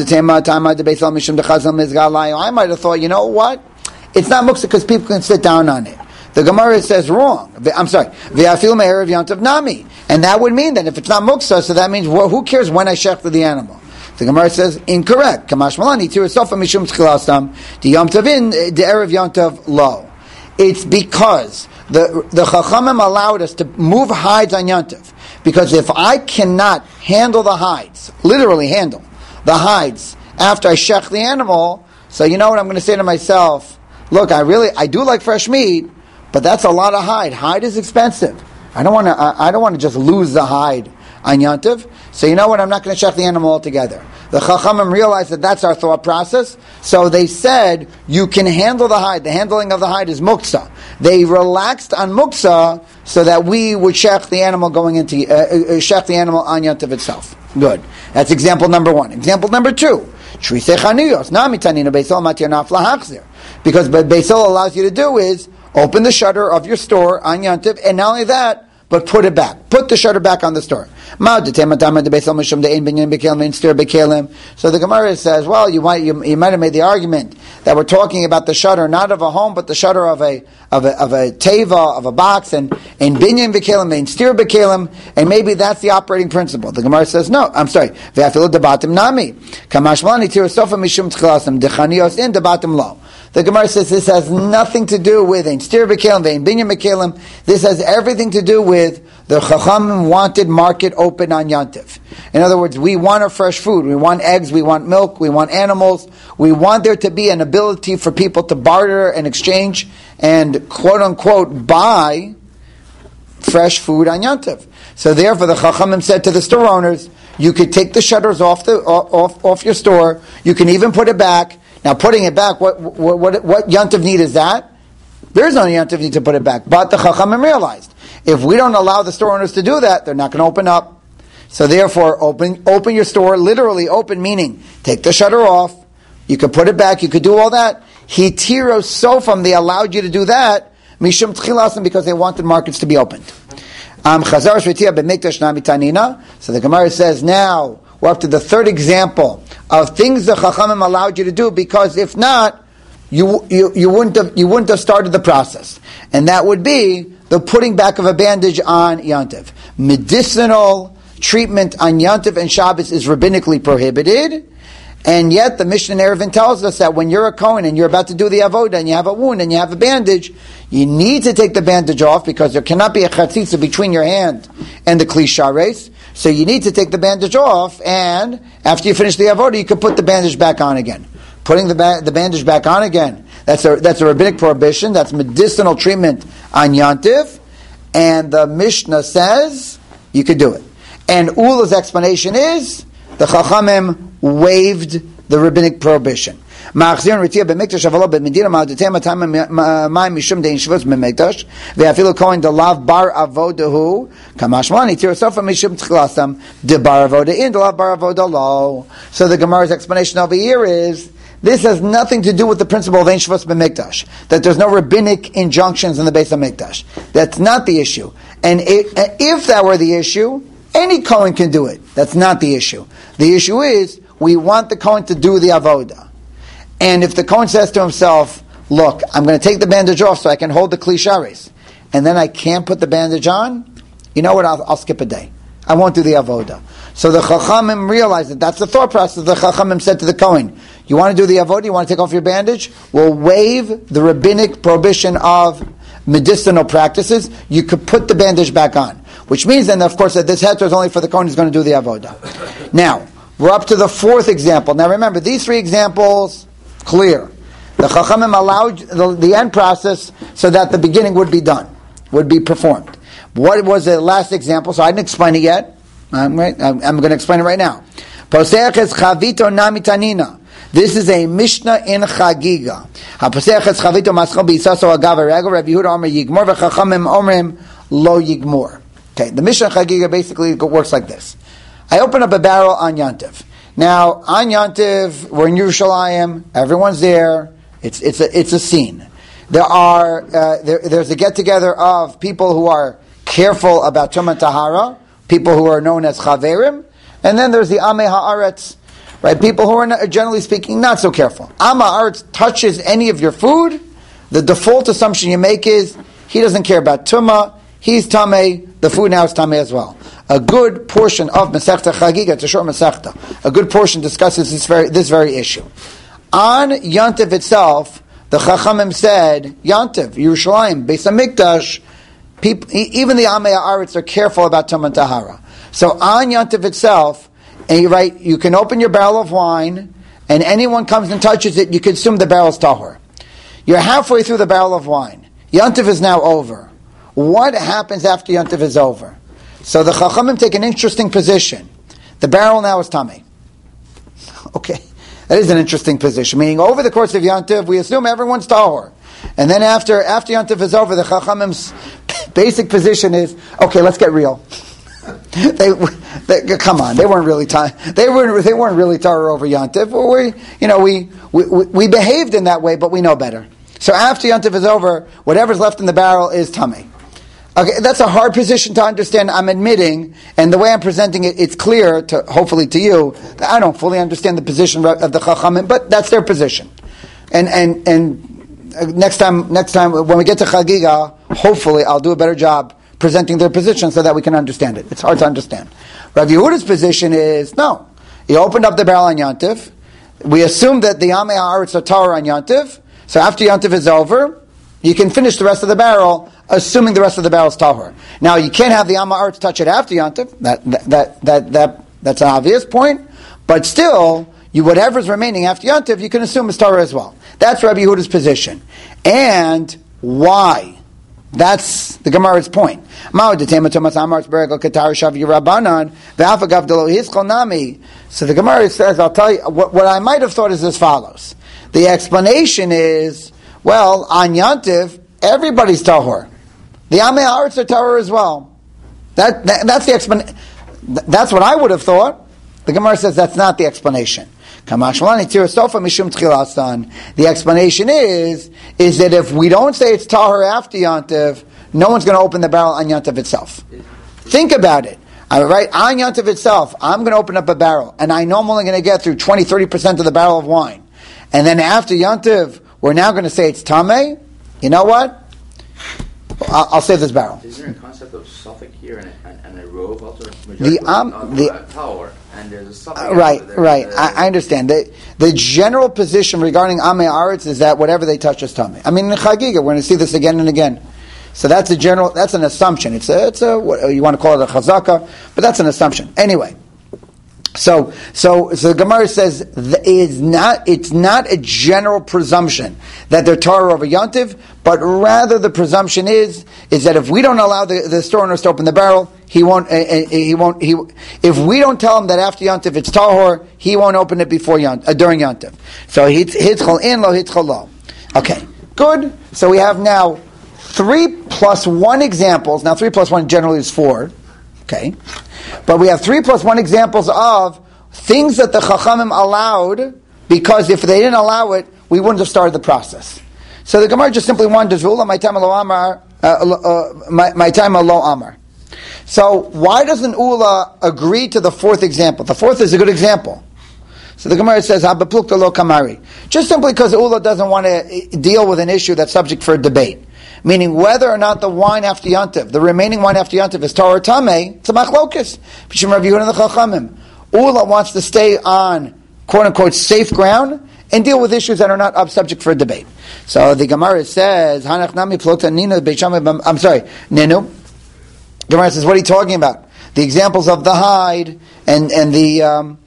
have thought, you know what? It's not muktzah because people can sit down on it. The Gemara says wrong. I'm sorry. V'afil me'erev yantav nami. And that would mean that if it's not muktzah, so that means, well, who cares when I shechted the animal? The Gemara says incorrect. Kamash malani tiru sofa mishum tchilastam the yom tavin the erev yantav lo. It's because the Chachamim allowed us to move hides on yantav. Because if I cannot handle the hides, literally handle the hides after I shech the animal, so you know what I'm going to say to myself? Look, I do like fresh meat, but that's a lot of hide. Hide is expensive. I don't want to just lose the hide on Yantiv. So you know what? I'm not going to shech the animal altogether. The Chachamim realized that that's our thought process. So they said, you can handle the hide. The handling of the hide is muktzah. They relaxed on muktzah so that we would shech the animal going into shech the animal on Yantiv itself. Good. That's example number one. Example number two. Because what Beis Hillel allows you to do is open the shutter of your store on Yantiv, and not only that, but put it back. Put the shutter back on the store. So the Gemara says, well, you might have made the argument that we're talking about the shutter not of a home, but the shutter of a teva, of a box, and binyan b'kelim, and stir b'kelim, and maybe that's the operating principle. The Gemara says, no, I'm sorry. Ve'afilu debatim nami. Kamashmalani tira sofa mishum tchilasam dechanios in debatim lo. The Gemara says this has nothing to do with ein stir b'kelim, ve'in binyan b'kelim. This has everything to do with the Chachamim wanted market open on Yantiv. In other words, we want our fresh food. We want eggs, we want milk, we want animals. We want there to be an ability for people to barter and exchange and quote-unquote buy fresh food on Yantiv. So therefore the Chachamim said to the store owners, you could take the shutters off your store. You can even put it back. Now putting it back, what Yantiv need is that? There is no Yantiv need to put it back. But the Chachamim realized, if we don't allow the store owners to do that, they're not going to open up. So therefore, open your store, literally open, meaning take the shutter off, you could put it back, you could do all that. Hitiro sofam, they allowed you to do that, mishum tchilasim, because they wanted markets to be opened. So the Gemara says, now, we're up to the third example of things the Chachamim allowed you to do, because if not, you wouldn't have started the process. And that would be the putting back of a bandage on Yantiv. Medicinal treatment on Yantiv and Shabbos is rabbinically prohibited, and yet the Mishnah Eruvin tells us that when you're a Kohen and you're about to do the avodah and you have a wound and you have a bandage, you need to take the bandage off because there cannot be a chatzitza between your hand and the kli shares. So you need to take the bandage off, and after you finish the avodah, you can put the bandage back on again. Putting the bandage back on again, that's a rabbinic prohibition. That's medicinal treatment on Yantiv, and the Mishnah says you could do it. And Ula's explanation is the Chachamim waived the rabbinic prohibition. So the Gemara's explanation over here is, this has nothing to do with the principle of Ein Shvus B'Mikdash, that there's no rabbinic injunctions in the Beis HaMikdash. That's not the issue. And if that were the issue, any Kohen can do it. That's not the issue. The issue is, we want the Kohen to do the avodah. And if the Kohen says to himself, look, I'm going to take the bandage off so I can hold the Kli Sharis, and then I can't put the bandage on, you know what, I'll skip a day. I won't do the avoda. So the Chachamim realized that that's the thought process. The Chachamim said to the Kohen, you want to do the avoda, you want to take off your bandage? We'll waive the rabbinic prohibition of medicinal practices. You could put the bandage back on. Which means then, of course, that this heter is only for the Kohen who's going to do the avoda. Now, we're up to the fourth example. Now remember, these three examples, clear. The Chachamim allowed the end process so that the beginning would be done, would be performed. What was the last example? So I didn't explain it yet. I'm going to explain it right now. Poseach es chavito namitanina. This is a Mishnah in Chagiga. HaPoseach es chavito maschal b'isaso agav regel. Rabbi Yehuda omer yigmor v'chachamim omrim lo yigmor. Okay, the Mishnah in Chagiga basically works like this. I open up a barrel on Yantiv. Now, on Yantiv, we're in Yerushalayim. Everyone's there. It's a scene. There's a get together of people who are careful about Tumah Tahara, people who are known as Chaverim, and then there's the Amei Haaretz, right? People who are, generally speaking, not so careful. Amei Haaretz touches any of your food, the default assumption you make is, he doesn't care about Tumah, he's Tamei, the food now is Tamei as well. A good portion of Masechta Chagiga, it's a short Masechta, a good portion discusses this very issue. On Yantiv itself, the Chachamim said, Yantiv, Yerushalayim, Beis HaMikdash, people, even the Amei Haaretz are careful about Tumah Tahara. So on Yantiv itself, and you can open your barrel of wine, and anyone comes and touches it, you can assume the barrel is tahor. You're halfway through the barrel of wine. Yantiv is now over. What happens after Yantiv is over? So the Chachamim take an interesting position. The barrel now is tamei. Okay, that is an interesting position. Meaning, over the course of Yantiv, we assume everyone's tahor. And then after Yantiv is over, the Chachamim's basic position is, okay, let's get real. They come on, they weren't really they weren't really tahor over Yantiv. We behaved in that way, but we know better. So after Yantiv is over, whatever's left in the barrel is tamei. Okay, that's a hard position to understand, I'm admitting, and the way I'm presenting it, it's clear, hopefully to you, that I don't fully understand the position of the Chachamim, but that's their position. And next time when we get to Chagiga, hopefully I'll do a better job presenting their position so that we can understand it. It's hard to understand. Rav Yehuda's position is, no, he opened up the barrel on Yantiv, we assume that the Amei Haaretz are tahor on Yantiv, so after Yantiv is over, you can finish the rest of the barrel, assuming the rest of the barrel is tahor. Now, you can't have the Amei Haaretz touch it after Yantiv. That's an obvious point. But still, whatever's remaining after Yantiv, you can assume is tahor as well. That's Rabbi Yehuda's position. And why? That's the Gemara's point. So the Gemara says, I'll tell you, what I might have thought is as follows. The explanation is, well, on Yantiv, everybody's tahor. The Amei Haaretz are tahor as well. That's the explanation. That's what I would have thought. The Gemara says that's not the explanation. The explanation is that if we don't say it's tahor after Yantiv, no one's going to open the barrel on Yantiv itself. Think about it. Right? On Yantiv itself, I'm going to open up a barrel, and I know I'm only going to get through 20-30% of the barrel of wine. And then after Yantiv, we're now going to say it's tamei. You know what? I'll save this barrel. Is there a concept of suffix here and a rove also? The tower, and there's a suffix. Right. I understand. The general position regarding Amei Haaretz is that whatever they touch is tamei. I mean, in Chagiga, we're going to see this again and again. So that's an assumption. It's a what, you want to call it a chazaka, but that's an assumption. Anyway. So the Gemara says it's not a general presumption that they're tahor over Yantiv, but rather the presumption is that if we don't allow the store owner to open the barrel, he won't. If we don't tell him that after Yantiv it's tahor, he won't open it during Yantiv. So hitzchol in lo hitzchol lo. Okay, good. So we have now 3 + 1 examples. Now 3 + 1 generally is 4. Okay. But we have 3 + 1 examples of things that the Chachamim allowed, because if they didn't allow it, we wouldn't have started the process. So the Gemara just simply wonders, my time lo amar. So why doesn't Ula agree to the 4th example? The 4th is a good example. So the Gemara says, "Habaplukta lo kamari," just simply because Ula doesn't want to deal with an issue that's subject for debate, meaning whether or not the wine after Yantiv, the remaining wine after Yantiv, is Torah or Tameh. It's a machlokes. B'shem Rav Yehuda and the Chachamim. Ula wants to stay on quote unquote safe ground and deal with issues that are not up subject for debate. So the Gemara says, "Hanach nami plukta ninu beisham." I'm sorry, ninu. Gemara says, "What are you talking about? The examples of the hide and the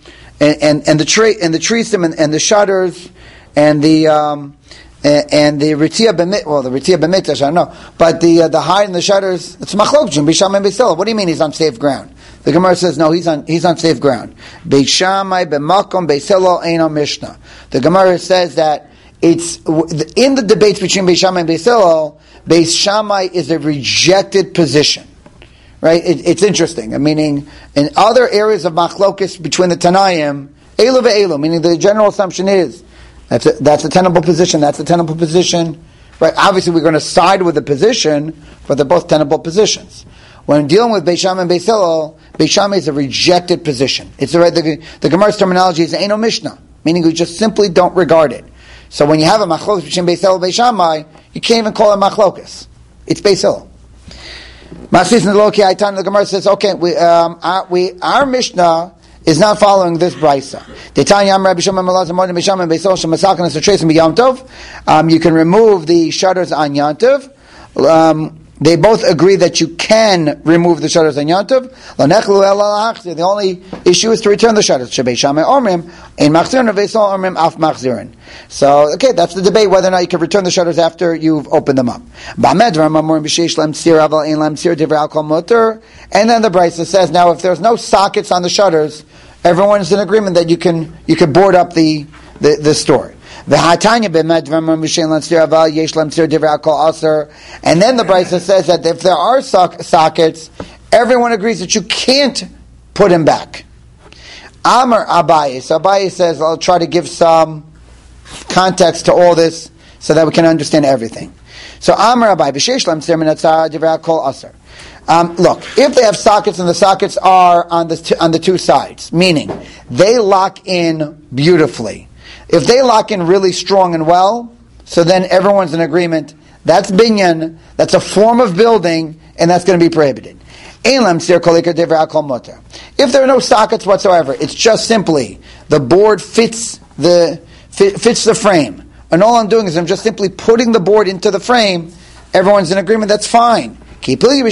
treesim and the shutters and the Ritia B'mit, well, the Ritia B'mit, I don't know, but the hide and the shutters, it's machlokes, Bisham and Beisila. What do you mean he's on safe ground? The Gemara says, no, he's on safe ground. Beishamai B'makom Beisila Eino Mishnah. The Gemara says that it's in the debates between Beishamai and Beisila, Beishamai is a rejected position. Right? It's interesting. Meaning, in other areas of machlokes between the Tanaim, Elu ve'elu, meaning the general assumption is that's a tenable position. That's a tenable position. Right? Obviously, we're going to side with the position, but they're both tenable positions. When dealing with Beisham and Beis Hillel, Beisham is a rejected position. It's the Gemara's terminology is Eino Mishnah, meaning we just simply don't regard it. So when you have a machlokes between Beis Hillel and Beishamai, you can't even call it machlokes. It's Beis Hillel. The Gemara says, okay, our Mishnah is not following this brisa. You can remove the shutters on Yantiv. They both agree that you can remove the shutters on Yantiv. The only issue is to return the shutters. So, okay, that's the debate whether or not you can return the shutters after you've opened them up. And then the brisa says, now if there's no sockets on the shutters, everyone's in agreement that you can board up the store. And then the brisa says that if there are sockets, everyone agrees that you can't put them back. Amar Abaye. So Abaye says, I'll try to give some context to all this so that we can understand everything. So Amar Abaye, look, if they have sockets and the sockets are on the two sides, meaning they lock in beautifully. If they lock in really strong and well, so then everyone's in agreement. That's binyan, that's a form of building, and that's going to be prohibited. If there are no sockets whatsoever, it's just simply the board fits the frame. And all I'm doing is I'm just simply putting the board into the frame. Everyone's in agreement, that's fine. The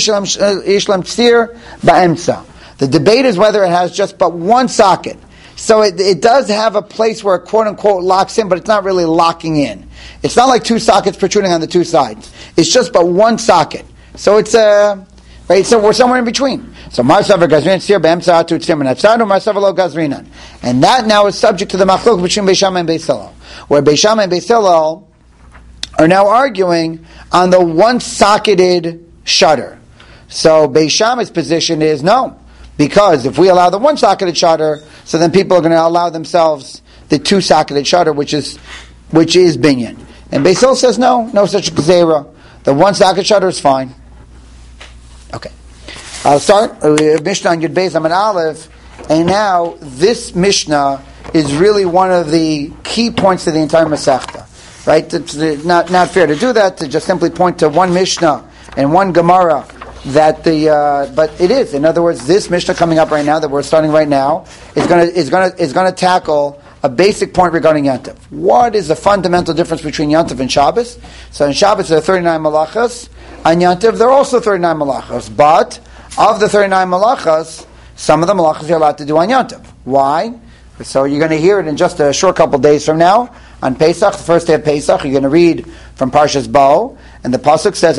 debate is whether it has just but one socket. So it does have a place where it quote-unquote locks in, but it's not really locking in. It's not like two sockets protruding on the two sides. It's just but one socket. So it's right. So we're somewhere in between. So Marsav Gazrin Sir Be'emsa Atu Tzir Menafsad or Marsav Lo Gazrinan, and that now is subject to the machlok between Beisham and Beis Hillel, where Beisham and Beis Hillel are now arguing on the one-socketed shutter. So Beis Shammai's position is no, because if we allow the one-socketed shutter, so then people are going to allow themselves the two-socketed shutter, which is binyan. And Beis Hillel says no such gzeira. The one-socket shutter is fine. Okay, I'll start Mishnah on Yud Beis Amud Aleph, and now this Mishnah is really one of the key points to the entire Masechta. Right? It's not fair to do that, to just simply point to one Mishnah and one Gemara that but it is. In other words, this Mishnah coming up right now that we're starting right now is going to tackle a basic point regarding Yantiv. What is the fundamental difference between Yantiv and Shabbos? So in Shabbos there are 39 malachas. On Yantiv there are also 39 malachas. But of the 39 malachas, some of the malachas you're allowed to do on Yantiv. Why? So you're going to hear it in just a short couple days from now. On Pesach, the first day of Pesach, you're going to read from Parshas Bo, and the pasuk says,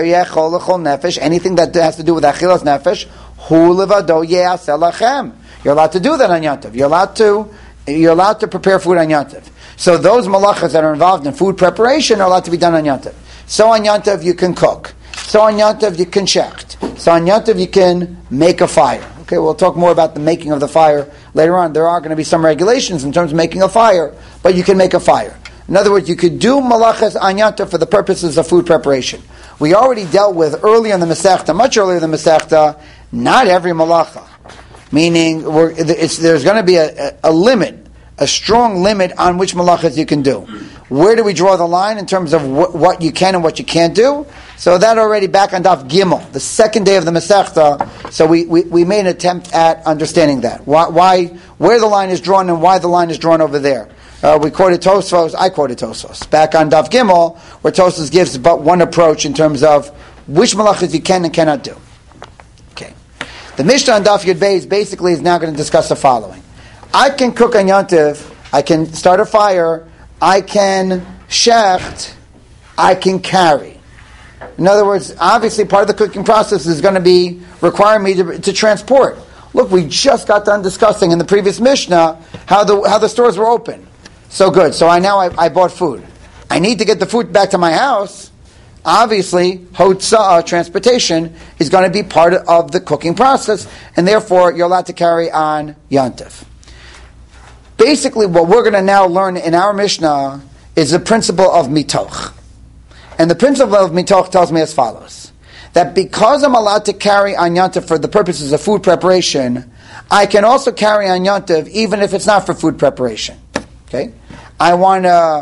nefesh, anything that has to do with achilas nefesh, hu levado ye'aseh lachem. You're allowed to do that on Yantiv. You're allowed to prepare food on Yantiv. So those malachas that are involved in food preparation are allowed to be done on Yantiv. So on Yantiv you can cook. So on Yantiv you can shecht. So on Yantiv you can make a fire. Okay, we'll talk more about the making of the fire later on. There are going to be some regulations in terms of making a fire, but you can make a fire. In other words, you could do malachas on Yantiv for the purposes of food preparation. We already dealt with earlier in the Masechta, much earlier in the Masechta, not every malacha. Meaning, there's going to be a limit a strong limit on which malachas you can do. Where do we draw the line in terms of what you can and what you can't do? So that already back on Daf Gimel, the second day of the Masechta, so we made an attempt at understanding that. Why, where the line is drawn and why the line is drawn over there. We quoted Tosfos, I quoted Tosfos, back on Daf Gimel, where Tosfos gives but one approach in terms of which malachas you can and cannot do. Okay. The Mishnah on Daf Yud Beis basically is now going to discuss the following. I can cook on Yontif, I can start a fire, I can shecht, I can carry. In other words, obviously part of the cooking process is going to be requiring me to transport. Look, we just got done discussing in the previous Mishnah how the stores were open. So good. So I bought food. I need to get the food back to my house. Obviously, hotzah, transportation, is going to be part of the cooking process, and therefore you're allowed to carry on Yontif. Basically, what we're going to now learn in our Mishnah is the principle of mitoch. And the principle of mitoch tells me as follows. That because I'm allowed to carry on Yontif for the purposes of food preparation, I can also carry on Yontif even if it's not for food preparation. Okay? I want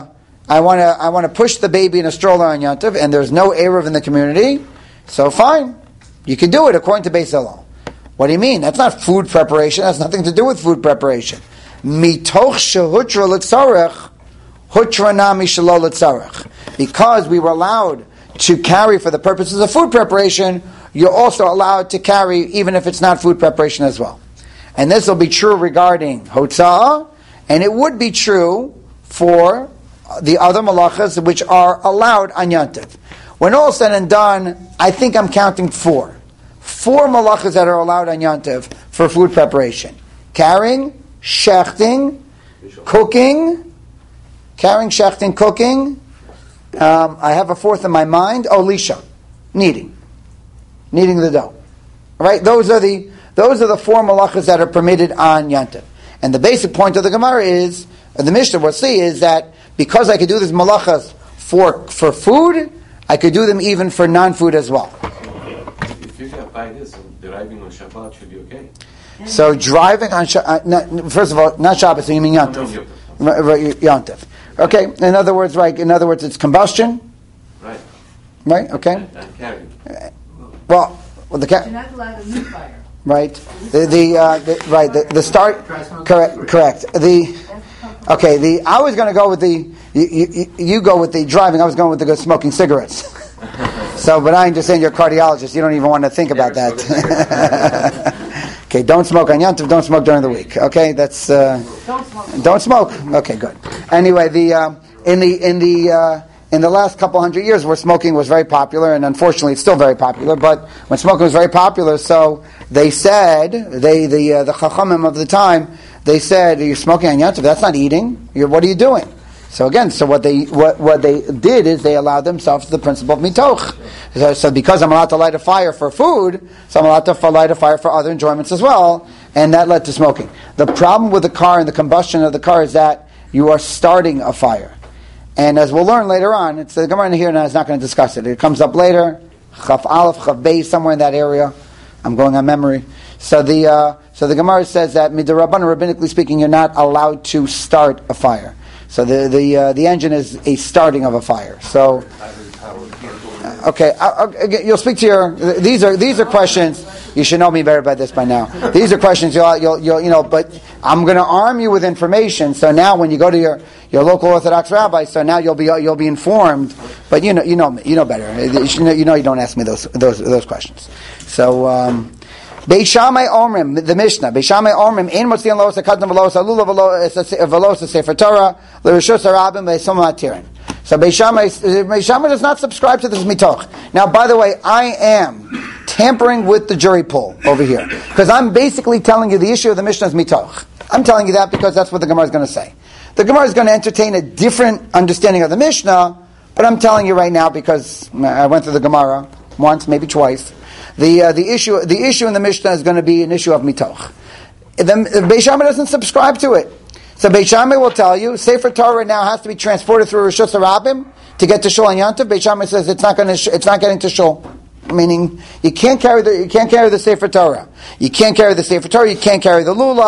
to push the baby in a stroller on Yontif, and there's no Eruv in the community, so fine. You can do it according to Beis Hillel. What do you mean? That's not food preparation. That's nothing to do with food preparation. Mitoch shehutra l'tzarech, hutra nami shelo l'tzarech. Because we were allowed to carry for the purposes of food preparation, you're also allowed to carry even if it's not food preparation as well. And this will be true regarding hotzah, and it would be true for the other malachas which are allowed on Yontif. When all said and done, I think I'm counting four. Four malachas that are allowed on Yontif for food preparation. Carrying, shechting, cooking. Carrying, shechting, cooking. I have a fourth in my mind. Lisha. Kneading the dough. All right? Those are the four malachas that are permitted on Yontif. And the basic point of the Gemara is, the Mishnah we'll see, is that because I could do these malachas for food, I could do them even for non-food as well. If you can buy this, driving on Shabbat should be okay. So driving on Shabbat, first of all, not Shabbat, so you mean Yontif. Yontif. Okay, in other words, it's combustion. Right. Right, okay. And carrying. Well, You're not allowed to meet fire. Right. The start. Correct. I was going to go with you go with the driving. I was going with the smoking cigarettes. So, but I understand you're a cardiologist. You don't even want to think about that. Okay, don't smoke on Yontif. Don't smoke during the week. Okay, that's don't smoke. Okay, good. Anyway, in the last couple hundred years, where smoking was very popular, and unfortunately, it's still very popular. But when smoking was very popular, so they said the chachamim of the time, they said, "You're smoking on Yontif. That's not eating. What are you doing?" So again, what they did is they allowed themselves the principle of mitoch. So because I'm allowed to light a fire for food, so I'm allowed to light a fire for other enjoyments as well, and that led to smoking. The problem with the car and the combustion of the car is that you are starting a fire. And as we'll learn later on, it's the Gemara in here now is not going to discuss it. It comes up later, Chaf Aleph, Chaf Beis, somewhere in that area. I'm going on memory. So the Gemara says that midrabanan, rabbinically speaking, you're not allowed to start a fire. So the engine is a starting of a fire. So okay, you'll speak to your. These are questions. You should know me better by now. These are questions you'll but I'm going to arm you with information. So now when you go to your local Orthodox rabbi, so now you'll be informed. But you know better. You don't ask me those questions. So. Beis Shammai Omrim, the Mishnah. Beis Shammai Omrim, ein motzian los hakadam v'los alula v'los sefer Torah l'rishus harabim v'esom matirin. So Beis Shammai does not subscribe to this mitoch. Now, by the way, I am tampering with the jury pool over here because I'm basically telling you the issue of the Mishnah is mitoch. I'm telling you that because that's what the Gemara is going to say. The Gemara is going to entertain a different understanding of the Mishnah, but I'm telling you right now because I went through the Gemara once, maybe twice. The issue in the Mishnah is going to be an issue of mitoch. Beis Shammai doesn't subscribe to it. So Beis Shammai will tell you, Sefer Torah now has to be transported through Rishus Harabim to get to Shul and Yontif. Beis Shammai says it's not getting to Shul. Meaning you can't carry the Sefer Torah. You can't carry the Sefer Torah. You can't carry the lulav.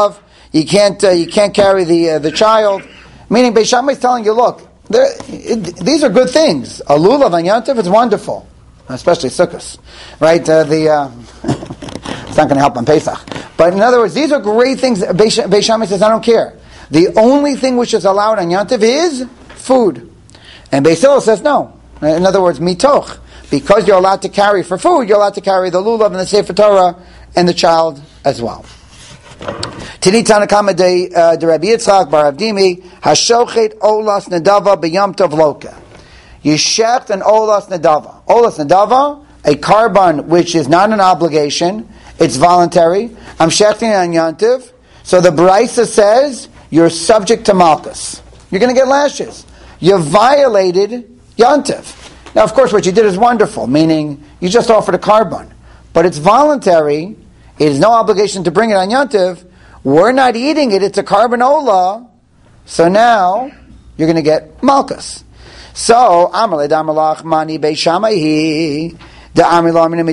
You can't carry the child. Meaning, Beis Shammai is telling you, look, these are good things. A lulav on Yantiv is wonderful, especially Sukkos, right? It's not going to help on Pesach. But in other words, these are great things. Beis Shammai says, I don't care. The only thing which is allowed on Yantiv is food. And Beis Hillel says no. In other words, mitoch. Because you're allowed to carry for food, you're allowed to carry the lulav and the Sefer Torah and the child as well. Tini Tanakama de Rabbi Yitzchak bar Avdimi Hashochet Olas Nedava b'Yom Tov Loka. You shecht an Olas Nedava. Olas Nedava, a carbon which is not an obligation, it's voluntary. I'm shechting on Yom Tov. So the Brisa says you're subject to Malchus. You're going to get lashes. You violated Yom Tov. Now, of course, what you did is wonderful, meaning you just offered a carbon. But it's voluntary. It is no obligation to bring it on Yom Tov. We're not eating it. It's a carbon ola. So now, you're going to get Malchus. So, Amar le Damalach Mani Beis Shammai so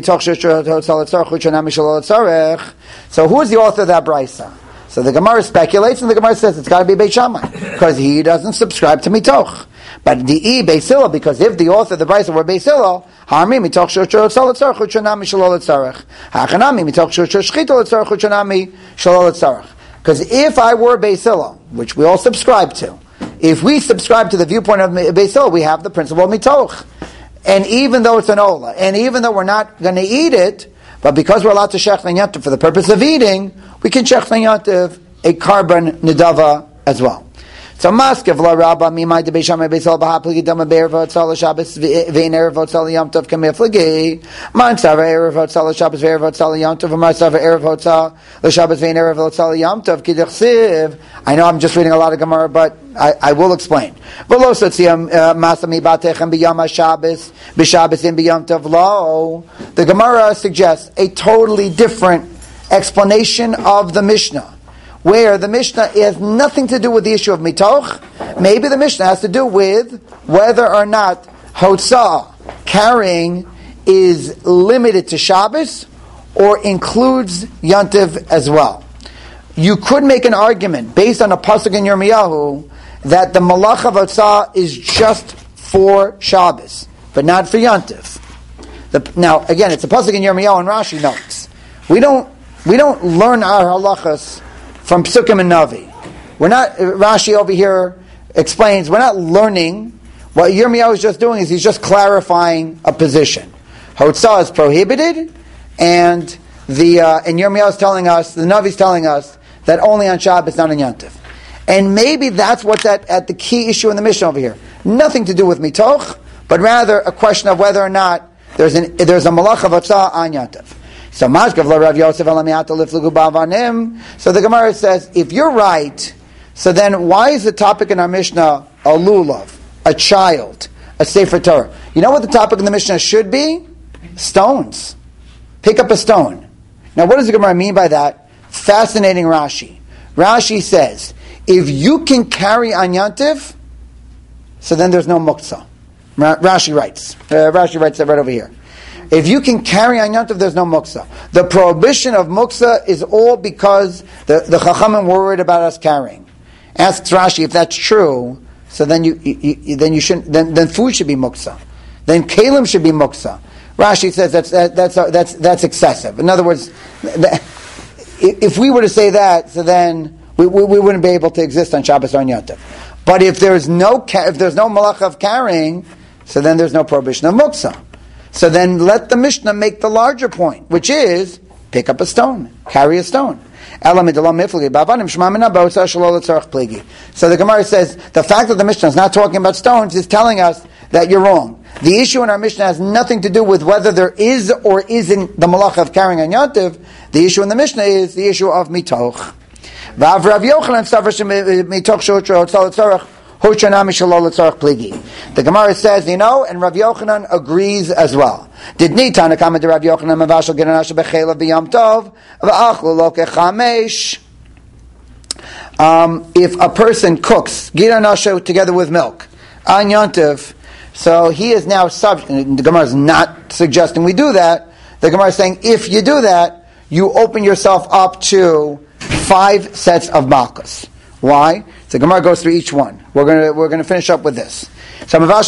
who is the author of that brisa? So the Gemara speculates, and the Gemara says it's got to be Beis Shammai because he doesn't subscribe to mitoch. But the Beis Hillel, because if the author of the brisa were Beis Hillel, harmi mitoch shor tzal tzarich uchanami shalol tzarich, hachanami mitoch shor shchita tzarich uchanami shalol tzarich. Because if I were Beis Hillel, which we all subscribe to, if we subscribe to the viewpoint of Beis Hillel, we have the principle of mitoch. And even though it's an ola, and even though we're not going to eat it, but because we're allowed to shech yantiv for the purpose of eating, we can shech yantiv a carbon nedava as well. So maskev la rabba mimai de Beis Shammai Beis Hillel b'hapligi dama be'erva tzal Shabbos ve'in erva tzal Yom Tov kamefligi man tzava erva tzal Shabbos ve'erva tzal Yom Tov v'mar tzava erva tzal Shabbos ve'in erva tzal Yom Tov kidechsiv. I know I'm just reading a lot of Gemara, but I will explain. V'lo sotziyam masami batechem b'yom haShabbos b'Shabbos in b'Yom Tov lo. The Gemara suggests a totally different explanation of the Mishnah, where the Mishnah has nothing to do with the issue of mitoch. Maybe the Mishnah has to do with whether or not hotzah, carrying, is limited to Shabbos or includes Yantiv as well. You could make an argument based on a pasuk in Yirmiyahu that the malach of hotzah is just for Shabbos, but not for Yantiv. Now, again, it's a pasuk in Yirmiyahu, and Rashi notes. We don't learn our halachas from Psukim and Navi. Rashi over here explains, we're not learning. What Yirmiyahu is just doing is he's just clarifying a position. Hotzah is prohibited, and Yirmiyahu is telling us, the Navi is telling us, that only on Shabbos, not on Yantiv. And maybe that's what's at the key issue in the Mishnah over here. Nothing to do with mitoch, but rather a question of whether or not there's a malach of hotzah on Yantiv. So the Gemara says, if you're right, so then why is the topic in our Mishnah a lulav, a child, a Sefer Torah? You know what the topic in the Mishnah should be? Stones. Pick up a stone. Now what does the Gemara mean by that? Fascinating Rashi. Rashi says, if you can carry on Yantiv, so then there's no muktzah. Rashi writes that right over here. If you can carry on Yom Tov, there's no muktzah. The prohibition of muktzah is all because the Chachamim were worried about us carrying. Asks Rashi if that's true. So then you shouldn't. Then food should be muktzah. Then kalim should be muktzah. Rashi says that's excessive. In other words, if we were to say that, so then we wouldn't be able to exist on Shabbos or on Yom Tov. But if there's no malach of carrying, so then there's no prohibition of muktzah. So then let the Mishnah make the larger point, which is, pick up a stone, carry a stone. So the Gemara says, the fact that the Mishnah is not talking about stones is telling us that you're wrong. The issue in our Mishnah has nothing to do with whether there is or isn't the malach of carrying on Yantiv. The issue in the Mishnah is the issue of mitoch. The Gemara says, and Rav Yochanan agrees as well. Did Nitana come to Rav Yochanan mavashal genanasha bechelav b'yom tov v'achlu lo kechamesh? If a person cooks genanasha together with milk on Yom Tov, so he is now subject. The Gemara is not suggesting we do that. The Gemara is saying if you do that, you open yourself up to 5 sets of malchus. Why? So Gemara goes through each one. We're going to finish up with this. So mevashal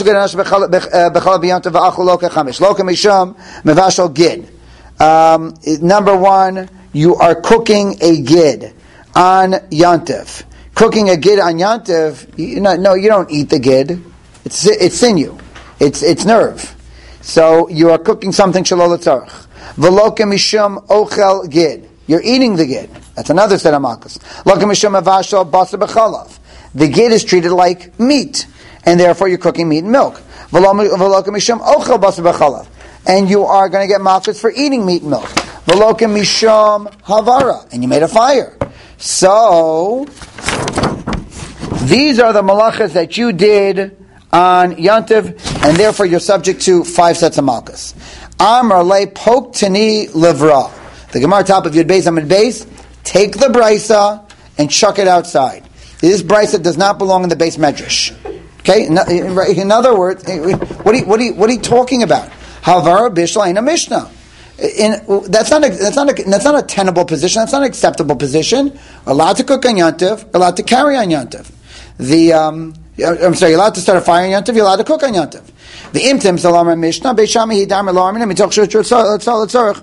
gid. Number 1, you are cooking a gid on Yantiv. Cooking a gid on Yantiv, you don't eat the gid. It's sinew. It's nerve. So you are cooking something shalol l'tzarech. V'lo mishum ochel gid. You're eating the gid. That's another set of malchus. Lo mishum mevashal basar b'chalav. The gid is treated like meat, and therefore you're cooking meat and milk. V'lo mishum ochel basar b'chalav. And you are going to get malchus for eating meat and milk. V'lo mishum havara. And you made a fire. So these are the malachas that you did on Yantiv, and therefore you're subject to 5 sets of malchus. Amar le pok tani livra. The Gemara top of Yud Beis Amid Beis, take the brisa and chuck it outside. This brisa does not belong in the base medrash. Okay? In other words, what are you talking about? Havara bishla in a mishnah. That's not a tenable position. That's not an acceptable position. Allowed to cook on Yantiv, allowed to carry on Yantiv. I'm sorry, you're allowed to start a fire on Yantiv, you're allowed to cook on Yantiv. The imtim salam mishnah beishami hidam alarmin mitoch shur.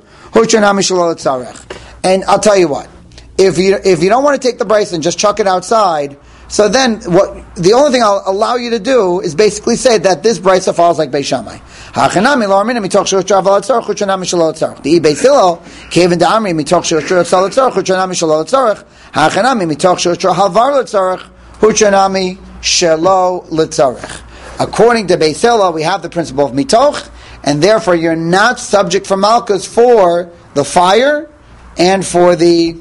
And I'll tell you what, if you don't want to take the brisa and just chuck it outside, so then the only thing I'll allow you to do is basically say that this brisa falls like Beis Shammai. Hachanami alarmin mitoch shur travel tzarich huchanami shalol tzarich. The Beis Hillel kevin da'amri mitoch shur tzarich huchanami shalol tzarich. Hachanami mitoch shur havar tzarich huchanami shelo l'tzarech. According to Beis Hillel, we have the principle of mitoch, and therefore you're not subject for malchus for the fire and for the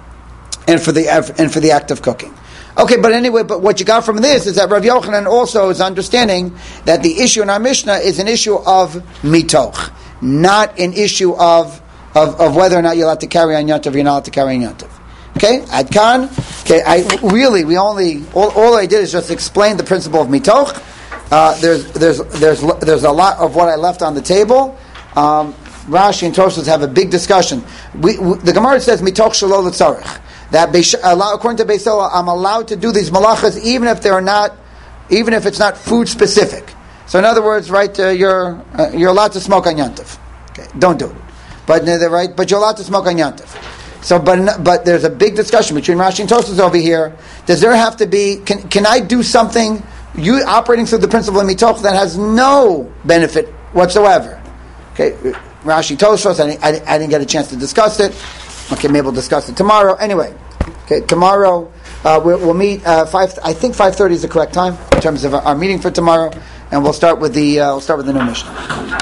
act of cooking. Okay, but what you got from this is that Rav Yochanan also is understanding that the issue in our Mishnah is an issue of mitoch, not an issue of whether or not you're allowed to carry on Yantiv or you're not allowed to carry on Yantiv. Okay, Adkan. Okay, all I did is just explain the principle of mitoch. There's a lot of what I left on the table. Rashi and Tosfos have a big discussion. The Gemara says mitoch shelo l'tzarech, that according to Beis Hillel, I'm allowed to do these malachas even if it's not food specific. So in other words, right, you're allowed to smoke on Yantiv. Okay, don't do it, but you're allowed to smoke on Yantiv. So, but there's a big discussion between Rashi and Tosfos over here. Does there have to be? Can I do something? You operating through the principle of mitoch that has no benefit whatsoever? Okay, Rashi, Tosfos. I didn't get a chance to discuss it. Okay, maybe we'll discuss it tomorrow. Anyway, okay, tomorrow we'll meet 5. I think 5:30 is the correct time in terms of our meeting for tomorrow, and we'll start with the new Mishnah.